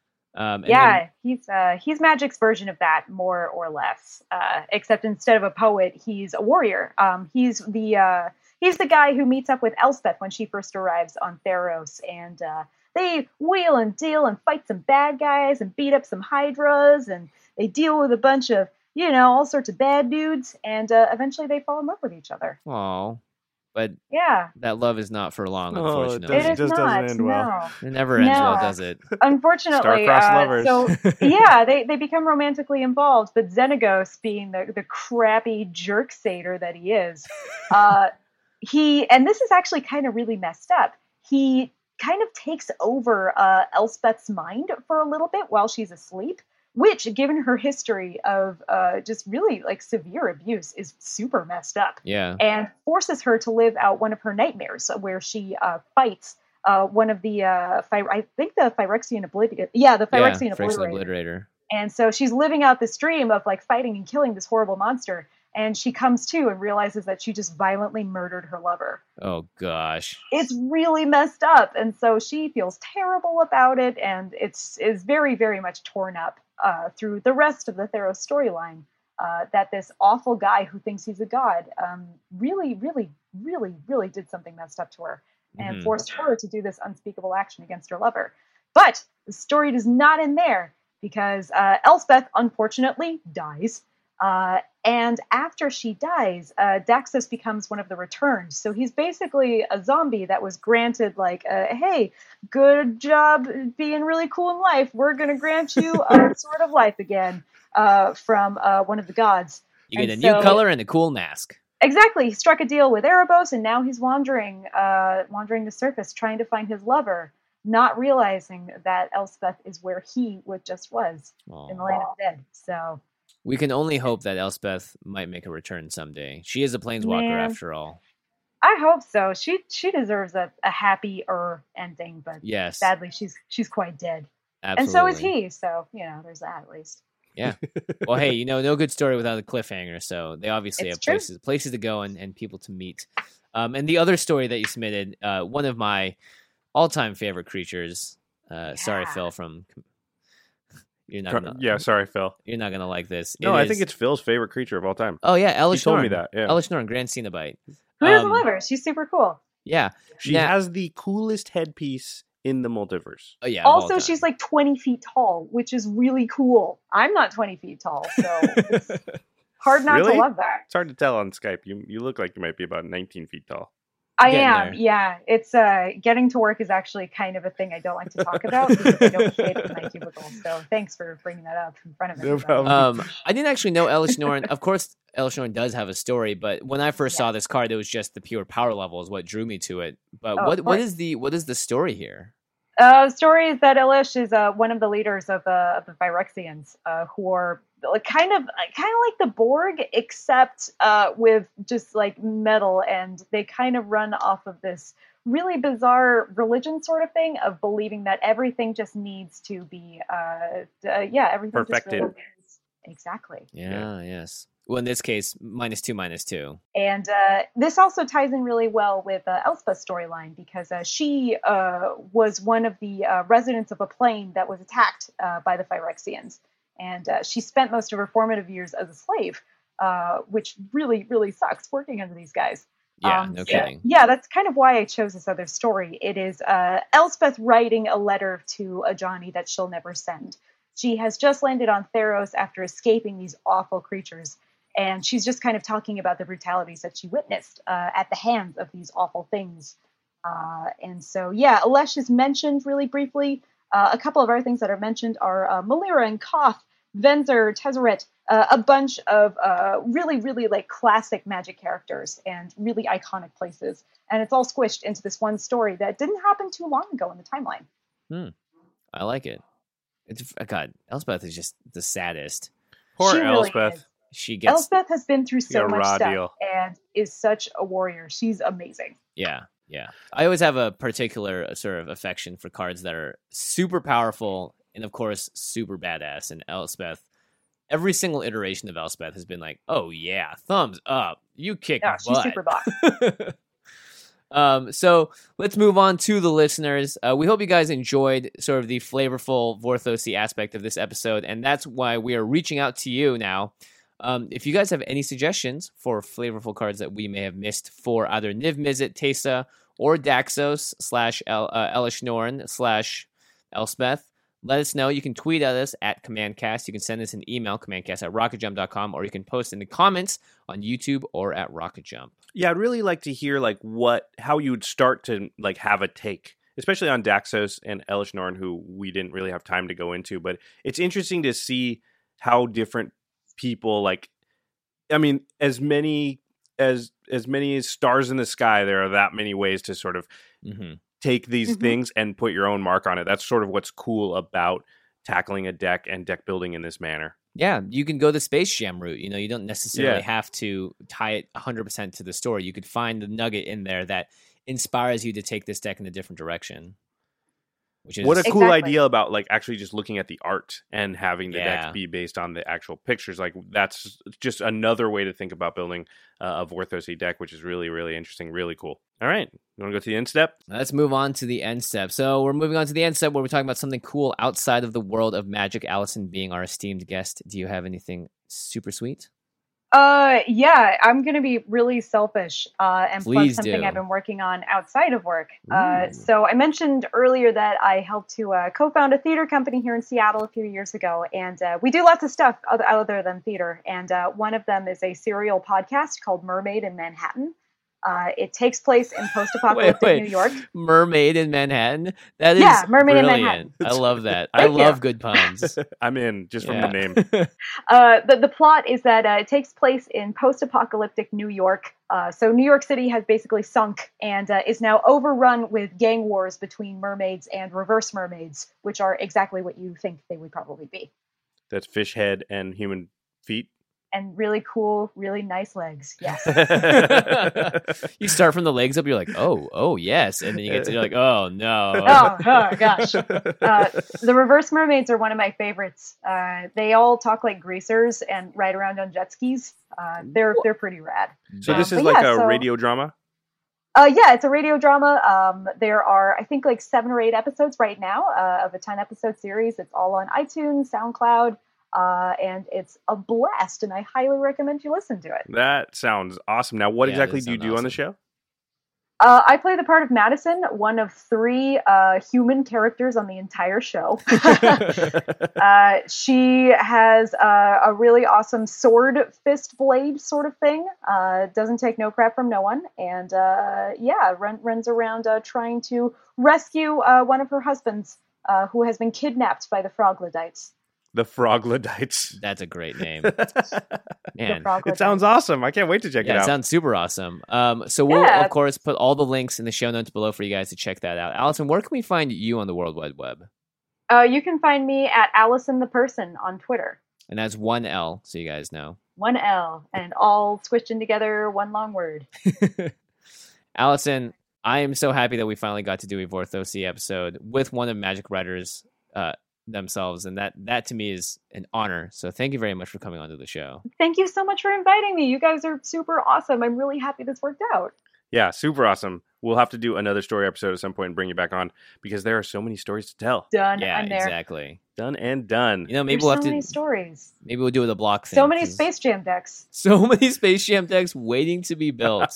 [SPEAKER 4] He's Magic's version of that, more or less. Except instead of a poet, he's a warrior. He's the guy who meets up with Elspeth when she first arrives on Theros, and they wheel and deal and fight some bad guys and beat up some hydras, and they deal with a bunch of, all sorts of bad dudes, and eventually they fall in love with each other.
[SPEAKER 2] Aww. But
[SPEAKER 4] yeah,
[SPEAKER 2] that love is not for long, unfortunately.
[SPEAKER 4] It just doesn't end well.
[SPEAKER 2] It never ends well, does it?
[SPEAKER 4] Unfortunately.
[SPEAKER 3] Star-crossed lovers.
[SPEAKER 4] So, they become romantically involved, but Xenagos, being the crappy jerk satyr that he is, and this is actually kind of really messed up. He kind of takes over Elspeth's mind for a little bit while she's asleep, which, given her history of just really like severe abuse, is super messed up.
[SPEAKER 2] Yeah.
[SPEAKER 4] And forces her to live out one of her nightmares where she fights one of the I think the Phyrexian Obliterator. Yeah, the Phyrexian Obliterator. And so she's living out this dream of like fighting and killing this horrible monster. And she comes to and realizes that she just violently murdered her lover.
[SPEAKER 2] Oh, gosh.
[SPEAKER 4] It's really messed up. And so she feels terrible about it. And is very, very much torn up through the rest of the Theros storyline. That this awful guy who thinks he's a god really, really, really, really did something messed up to her and forced her to do this unspeakable action against her lover. But the story does not end there, because Elspeth, unfortunately, dies. And after she dies, Daxos becomes one of the returned. So he's basically a zombie that was granted, like, hey, good job being really cool in life. We're going to grant you a Sword of Life again from one of the gods.
[SPEAKER 2] You get a new color and a cool mask.
[SPEAKER 4] Exactly. He struck a deal with Erebos, and now he's wandering the surface, trying to find his lover, not realizing that Elspeth is where he just was, in the land of the dead. So
[SPEAKER 2] we can only hope that Elspeth might make a return someday. She is a planeswalker, after all.
[SPEAKER 4] I hope so. She deserves a happier ending, but
[SPEAKER 2] yes,
[SPEAKER 4] sadly she's quite dead.
[SPEAKER 2] Absolutely.
[SPEAKER 4] And so is he. So there's that at least.
[SPEAKER 2] Yeah. Well, hey, no good story without a cliffhanger. So they obviously have places to go and people to meet. And the other story that you submitted, one of my all-time favorite creatures. Sorry, Phil. You're not gonna.
[SPEAKER 3] Sorry, Phil.
[SPEAKER 2] You're not gonna like this.
[SPEAKER 3] No, I think it's Phil's favorite creature of all time.
[SPEAKER 2] Oh yeah, Elesh Norn.
[SPEAKER 3] You told me that. Yeah.
[SPEAKER 2] Elesh Norn, Grand Cenobite.
[SPEAKER 4] Who doesn't love her? She's super cool.
[SPEAKER 2] Yeah,
[SPEAKER 3] she has the coolest headpiece in the multiverse.
[SPEAKER 2] Oh yeah.
[SPEAKER 4] Also, she's like 20 feet tall, which is really cool. I'm not 20 feet tall, so it's hard not to love that.
[SPEAKER 3] It's hard to tell on Skype. You look like you might be about 19 feet tall.
[SPEAKER 4] I am, yeah. It's getting to work is actually kind of a thing I don't like to talk about because I don't fit in my cubicle. So thanks for bringing that up in front of me.
[SPEAKER 3] No problem.
[SPEAKER 2] I didn't actually know Elesh Norn. Of course, Elesh Norn does have a story, but when I first saw this card, it was just the pure power level is what drew me to it. But what is the story here?
[SPEAKER 4] The story is that Elesh is one of the leaders of the Phyrexians, who are kind of like the Borg, except with just like metal, and they kind of run off of this really bizarre religion sort of thing of believing that everything just needs to be everything
[SPEAKER 3] perfected.
[SPEAKER 4] Just really exactly.
[SPEAKER 2] Yeah. Yes. Well, in this case, -2/-2.
[SPEAKER 4] And this also ties in really well with Elspeth's storyline, because she was one of the residents of a plane that was attacked by the Phyrexians. And she spent most of her formative years as a slave, which really, really sucks working under these guys.
[SPEAKER 2] Yeah, no kidding.
[SPEAKER 4] Yeah, that's kind of why I chose this other story. It is Elspeth writing a letter to Ajani that she'll never send. She has just landed on Theros after escaping these awful creatures. And she's just kind of talking about the brutalities that she witnessed at the hands of these awful things. And so, Elesh is mentioned really briefly. A couple of other things that are mentioned are Melira and Koth, Venzer, Tezzeret, a bunch of really, really like classic Magic characters and really iconic places. And it's all squished into this one story that didn't happen too long ago in the timeline.
[SPEAKER 2] I like it. God, Elspeth is just the saddest.
[SPEAKER 3] Poor Elspeth.
[SPEAKER 4] Elspeth has been through so much stuff and is such a warrior. She's amazing.
[SPEAKER 2] Yeah. I always have a particular sort of affection for cards that are super powerful and, of course, super badass. And Elspeth, every single iteration of Elspeth has been like, oh, yeah, thumbs up. You kick butt.
[SPEAKER 4] She's super boss.
[SPEAKER 2] So let's move on to the listeners. We hope you guys enjoyed sort of the flavorful Vorthosy aspect of this episode, and that's why we are reaching out to you now. If you guys have any suggestions for flavorful cards that we may have missed for either Niv Mizzet, Teysa, or Daxos / Elesh Norn / Elspeth, let us know. You can tweet at us at CommandCast. You can send us an email, commandcast@rocketjump.com, or you can post in the comments on YouTube or at Rocket Jump.
[SPEAKER 3] Yeah, I'd really like to hear how you would start to have a take, especially on Daxos and Elesh Norn, who we didn't really have time to go into. But it's interesting to see how different people as as many stars in the sky, there are that many ways to sort of take these things and put your own mark on it. That's sort of what's cool about tackling a deck and deck building in this manner.
[SPEAKER 2] Yeah, you can go the Space Jam route. You know, you don't necessarily have to tie it 100% to the story. You could find the nugget in there that inspires you to take this deck in a different direction. Which is
[SPEAKER 3] what a cool idea about like actually just looking at the art and having the deck be based on the actual pictures. Like that's just another way to think about building a Vorthosy deck, which is really, really interesting, really cool. All right, you want to go to the end step?
[SPEAKER 2] Let's move on to the end step. So we're moving on to the end step where we're talking about something cool outside of the world of Magic. Allison, being our esteemed guest, do you have anything super sweet?
[SPEAKER 4] Yeah, I'm going to be really selfish and plug something I've been working on outside of work. So I mentioned earlier that I helped to co-found a theater company here in Seattle a few years ago, and we do lots of stuff other than theater. And one of them is a serial podcast called Mermaid in Manhattan. It takes place in post-apocalyptic New York.
[SPEAKER 2] Mermaid in Manhattan? That is Mermaid brilliant. In Manhattan. I love that. I love good puns.
[SPEAKER 3] I'm in, just from the name.
[SPEAKER 4] The plot is that it takes place in post-apocalyptic New York. So New York City has basically sunk and is now overrun with gang wars between mermaids and reverse mermaids, which are exactly what you think they would probably be.
[SPEAKER 3] That's fish head and human feet?
[SPEAKER 4] And really cool, really nice legs. Yes.
[SPEAKER 2] You start from the legs up. You're like, oh, yes, and then you get to you're like, oh no.
[SPEAKER 4] Oh gosh. The reverse mermaids are one of my favorites. They all talk like greasers and ride around on jet skis. They're pretty rad.
[SPEAKER 3] So this is like a radio drama.
[SPEAKER 4] Yeah, it's a radio drama. There are, I think, like 7 or 8 episodes right now of a 10-episode series. It's all on iTunes, SoundCloud. And it's a blast, and I highly recommend you listen to it.
[SPEAKER 3] That sounds awesome. Now, what exactly do you do on the show?
[SPEAKER 4] I play the part of Madison, one of 3 human characters on the entire show. She has a really awesome sword fist blade sort of thing. Doesn't take no crap from no one. And runs around trying to rescue one of her husbands who has been kidnapped by the Froglodites.
[SPEAKER 3] The Froglodites.
[SPEAKER 2] That's a great name.
[SPEAKER 3] Man, it sounds awesome. I can't wait to check it out.
[SPEAKER 2] It sounds super awesome. So we'll, of course, put all the links in the show notes below for you guys to check that out. Allison, where can we find you on the World Wide Web?
[SPEAKER 4] You can find me at Allison the Person on Twitter.
[SPEAKER 2] And that's 1 L, so you guys know.
[SPEAKER 4] 1 L, and all squished in together, one long word.
[SPEAKER 2] Allison, I am so happy that we finally got to do a Vorthosy episode with one of Magic writers themselves, and that to me is an honor. So thank you very much for coming onto the show.
[SPEAKER 4] Thank you so much for inviting me. You guys are super awesome. I'm really happy this worked out.
[SPEAKER 3] Yeah, super awesome. We'll have to do another story episode at some point and bring you back on because there are so many stories to tell.
[SPEAKER 4] Done.
[SPEAKER 2] Yeah,
[SPEAKER 4] I'm there.
[SPEAKER 2] Exactly.
[SPEAKER 3] Done and done.
[SPEAKER 2] You know, maybe
[SPEAKER 4] There's
[SPEAKER 2] we'll have
[SPEAKER 4] so many stories.
[SPEAKER 2] Maybe we'll do it with a block thing.
[SPEAKER 4] So many Space Jam decks.
[SPEAKER 2] So many Space Jam decks waiting to be built.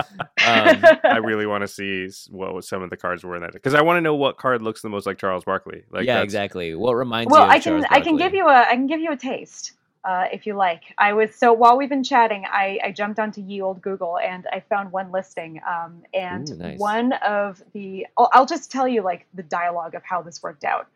[SPEAKER 3] I really want to see what some of the cards were in that because I want to know what card looks the most like Charles Barkley. Like,
[SPEAKER 2] yeah, exactly. What reminds you of Charles Barkley?
[SPEAKER 4] I can give you a taste. If you like. While we've been chatting, I jumped onto Ye Olde Google and I found one listing. Nice. One of the, I'll just tell you like the dialogue of how this worked out.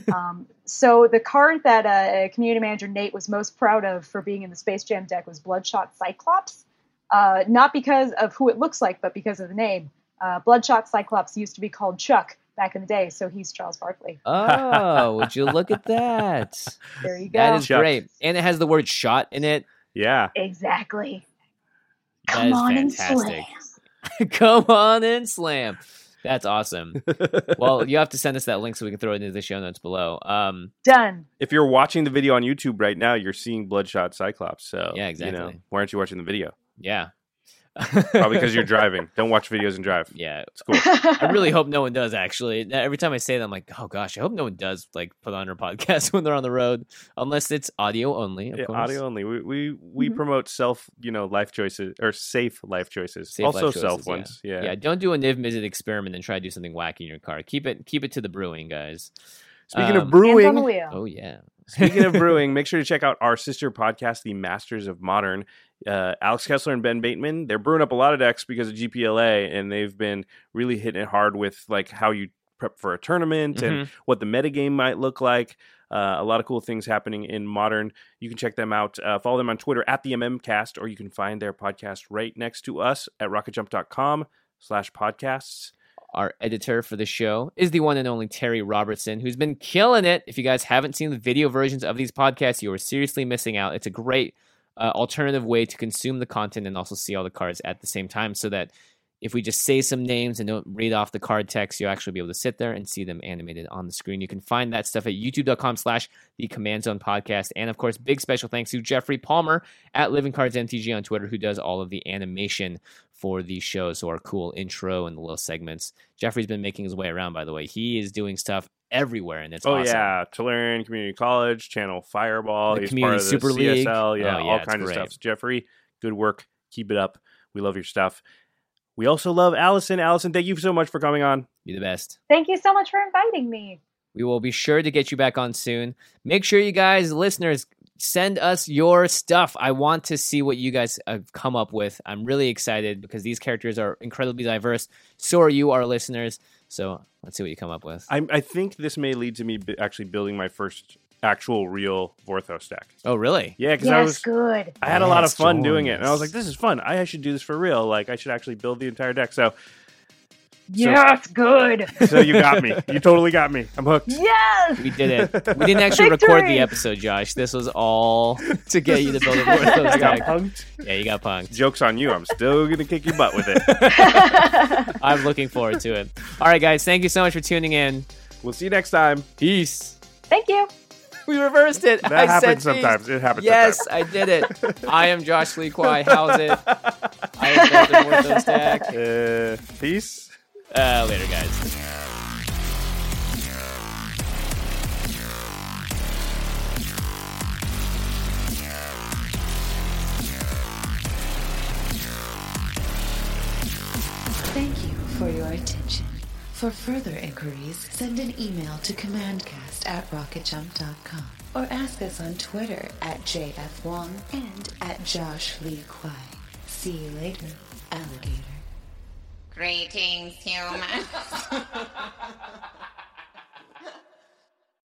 [SPEAKER 4] So the card that community manager Nate was most proud of for being in the Space Jam deck was Bloodshot Cyclops. Not because of who it looks like, but because of the name. Bloodshot Cyclops used to be called Chuck back in the day, so he's Charles Barkley.
[SPEAKER 2] Oh, would you look at that?
[SPEAKER 4] There you go.
[SPEAKER 2] That is great. And it has the word shot in it.
[SPEAKER 3] Yeah.
[SPEAKER 4] Exactly.
[SPEAKER 2] Come on and slam. Come on and slam. That's awesome. Well, you have to send us that link so we can throw it into the show notes below.
[SPEAKER 4] Done.
[SPEAKER 3] If you're watching the video on YouTube right now, you're seeing Bloodshot Cyclops. So,
[SPEAKER 2] yeah, exactly.
[SPEAKER 3] Why aren't you watching the video?
[SPEAKER 2] Yeah.
[SPEAKER 3] Probably because you're driving. Don't watch videos and drive.
[SPEAKER 2] Yeah,
[SPEAKER 3] it's cool.
[SPEAKER 2] I really hope no one does. Actually, every time I say that, I'm like, oh gosh, I hope no one does like put on their podcast when they're on the road, unless it's audio only. Of course.
[SPEAKER 3] Audio only. We promote life choices or safe life choices.
[SPEAKER 2] Safe
[SPEAKER 3] also
[SPEAKER 2] life choices,
[SPEAKER 3] self ones. Yeah.
[SPEAKER 2] Don't do a Niv-Mizzet experiment and try to do something wacky in your car. Keep it to the brewing, guys.
[SPEAKER 3] Speaking of brewing,
[SPEAKER 2] oh yeah.
[SPEAKER 3] Speaking of brewing, make sure to check out our sister podcast, The Masters of Modern. Alex Kessler and Ben Bateman, they're brewing up a lot of decks because of GPLA, and they've been really hitting it hard with like how you prep for a tournament and what the metagame might look like. A lot of cool things happening in Modern. You can check them out. Follow them on Twitter at the MMcast, or you can find their podcast right next to us at rocketjump.com/podcasts.
[SPEAKER 2] Our editor for the show is the one and only Terry Robertson, who's been killing it. If you guys haven't seen the video versions of these podcasts, you are seriously missing out. It's a great alternative way to consume the content and also see all the cards at the same time, so that if we just say some names and don't read off the card text, you'll actually be able to sit there and see them animated on the screen. You can find that stuff at youtube.com/the Command Zone Podcast. And of course, big special thanks to Jeffrey Palmer at Living Cards MTG on Twitter, who does all of the animation for these shows. So our cool intro and the little segments. Jeffrey's been making his way around, by the way. He is doing stuff everywhere, and it's awesome.
[SPEAKER 3] Yeah, Tolarian Community College, Channel Fireball.
[SPEAKER 2] He's part of the
[SPEAKER 3] Super
[SPEAKER 2] League.
[SPEAKER 3] CSL. Yeah, all kinds of stuff. So Jeffrey, good work. Keep it up. We love your stuff. We also love Allison. Allison, thank you so much for coming on.
[SPEAKER 2] You're the best.
[SPEAKER 4] Thank you so much for inviting me.
[SPEAKER 2] We will be sure to get you back on soon. Make sure you guys, listeners, send us your stuff. I want to see what you guys have come up with. I'm really excited because these characters are incredibly diverse. So are you, our listeners. So let's see what you come up with.
[SPEAKER 3] I think this may lead to me actually building my first actual real Vorthos deck.
[SPEAKER 2] Oh, really?
[SPEAKER 3] Yeah, because I had a lot of fun doing it, and I was like, "This is fun. I should do this for real. Like, I should actually build the entire deck."
[SPEAKER 4] Good.
[SPEAKER 3] So you got me. You totally got me. I'm hooked.
[SPEAKER 4] Yes,
[SPEAKER 2] we did it. We didn't actually record the episode, Josh. This was all to get you to build a Vorthos deck.
[SPEAKER 3] I got punked.
[SPEAKER 2] Yeah, you got punked.
[SPEAKER 3] Joke's on you. I'm still gonna kick your butt with it.
[SPEAKER 2] I'm looking forward to it. All right, guys. Thank you so much for tuning in.
[SPEAKER 3] We'll see you next time.
[SPEAKER 2] Peace.
[SPEAKER 4] Thank you.
[SPEAKER 2] We reversed it.
[SPEAKER 3] That happens sometimes. It happens
[SPEAKER 2] yes,
[SPEAKER 3] sometimes.
[SPEAKER 2] I did it. I am Josh Lee Kwai. How's it? I am built a Vorthos deck.
[SPEAKER 3] Peace.
[SPEAKER 2] Later, guys.
[SPEAKER 1] Thank you for your attention. For further inquiries, send an email to commandcast@rocketjump.com or ask us on Twitter @JFWong and @Josh Lee Kwai. See you later, alligator.
[SPEAKER 7] Greetings, humans.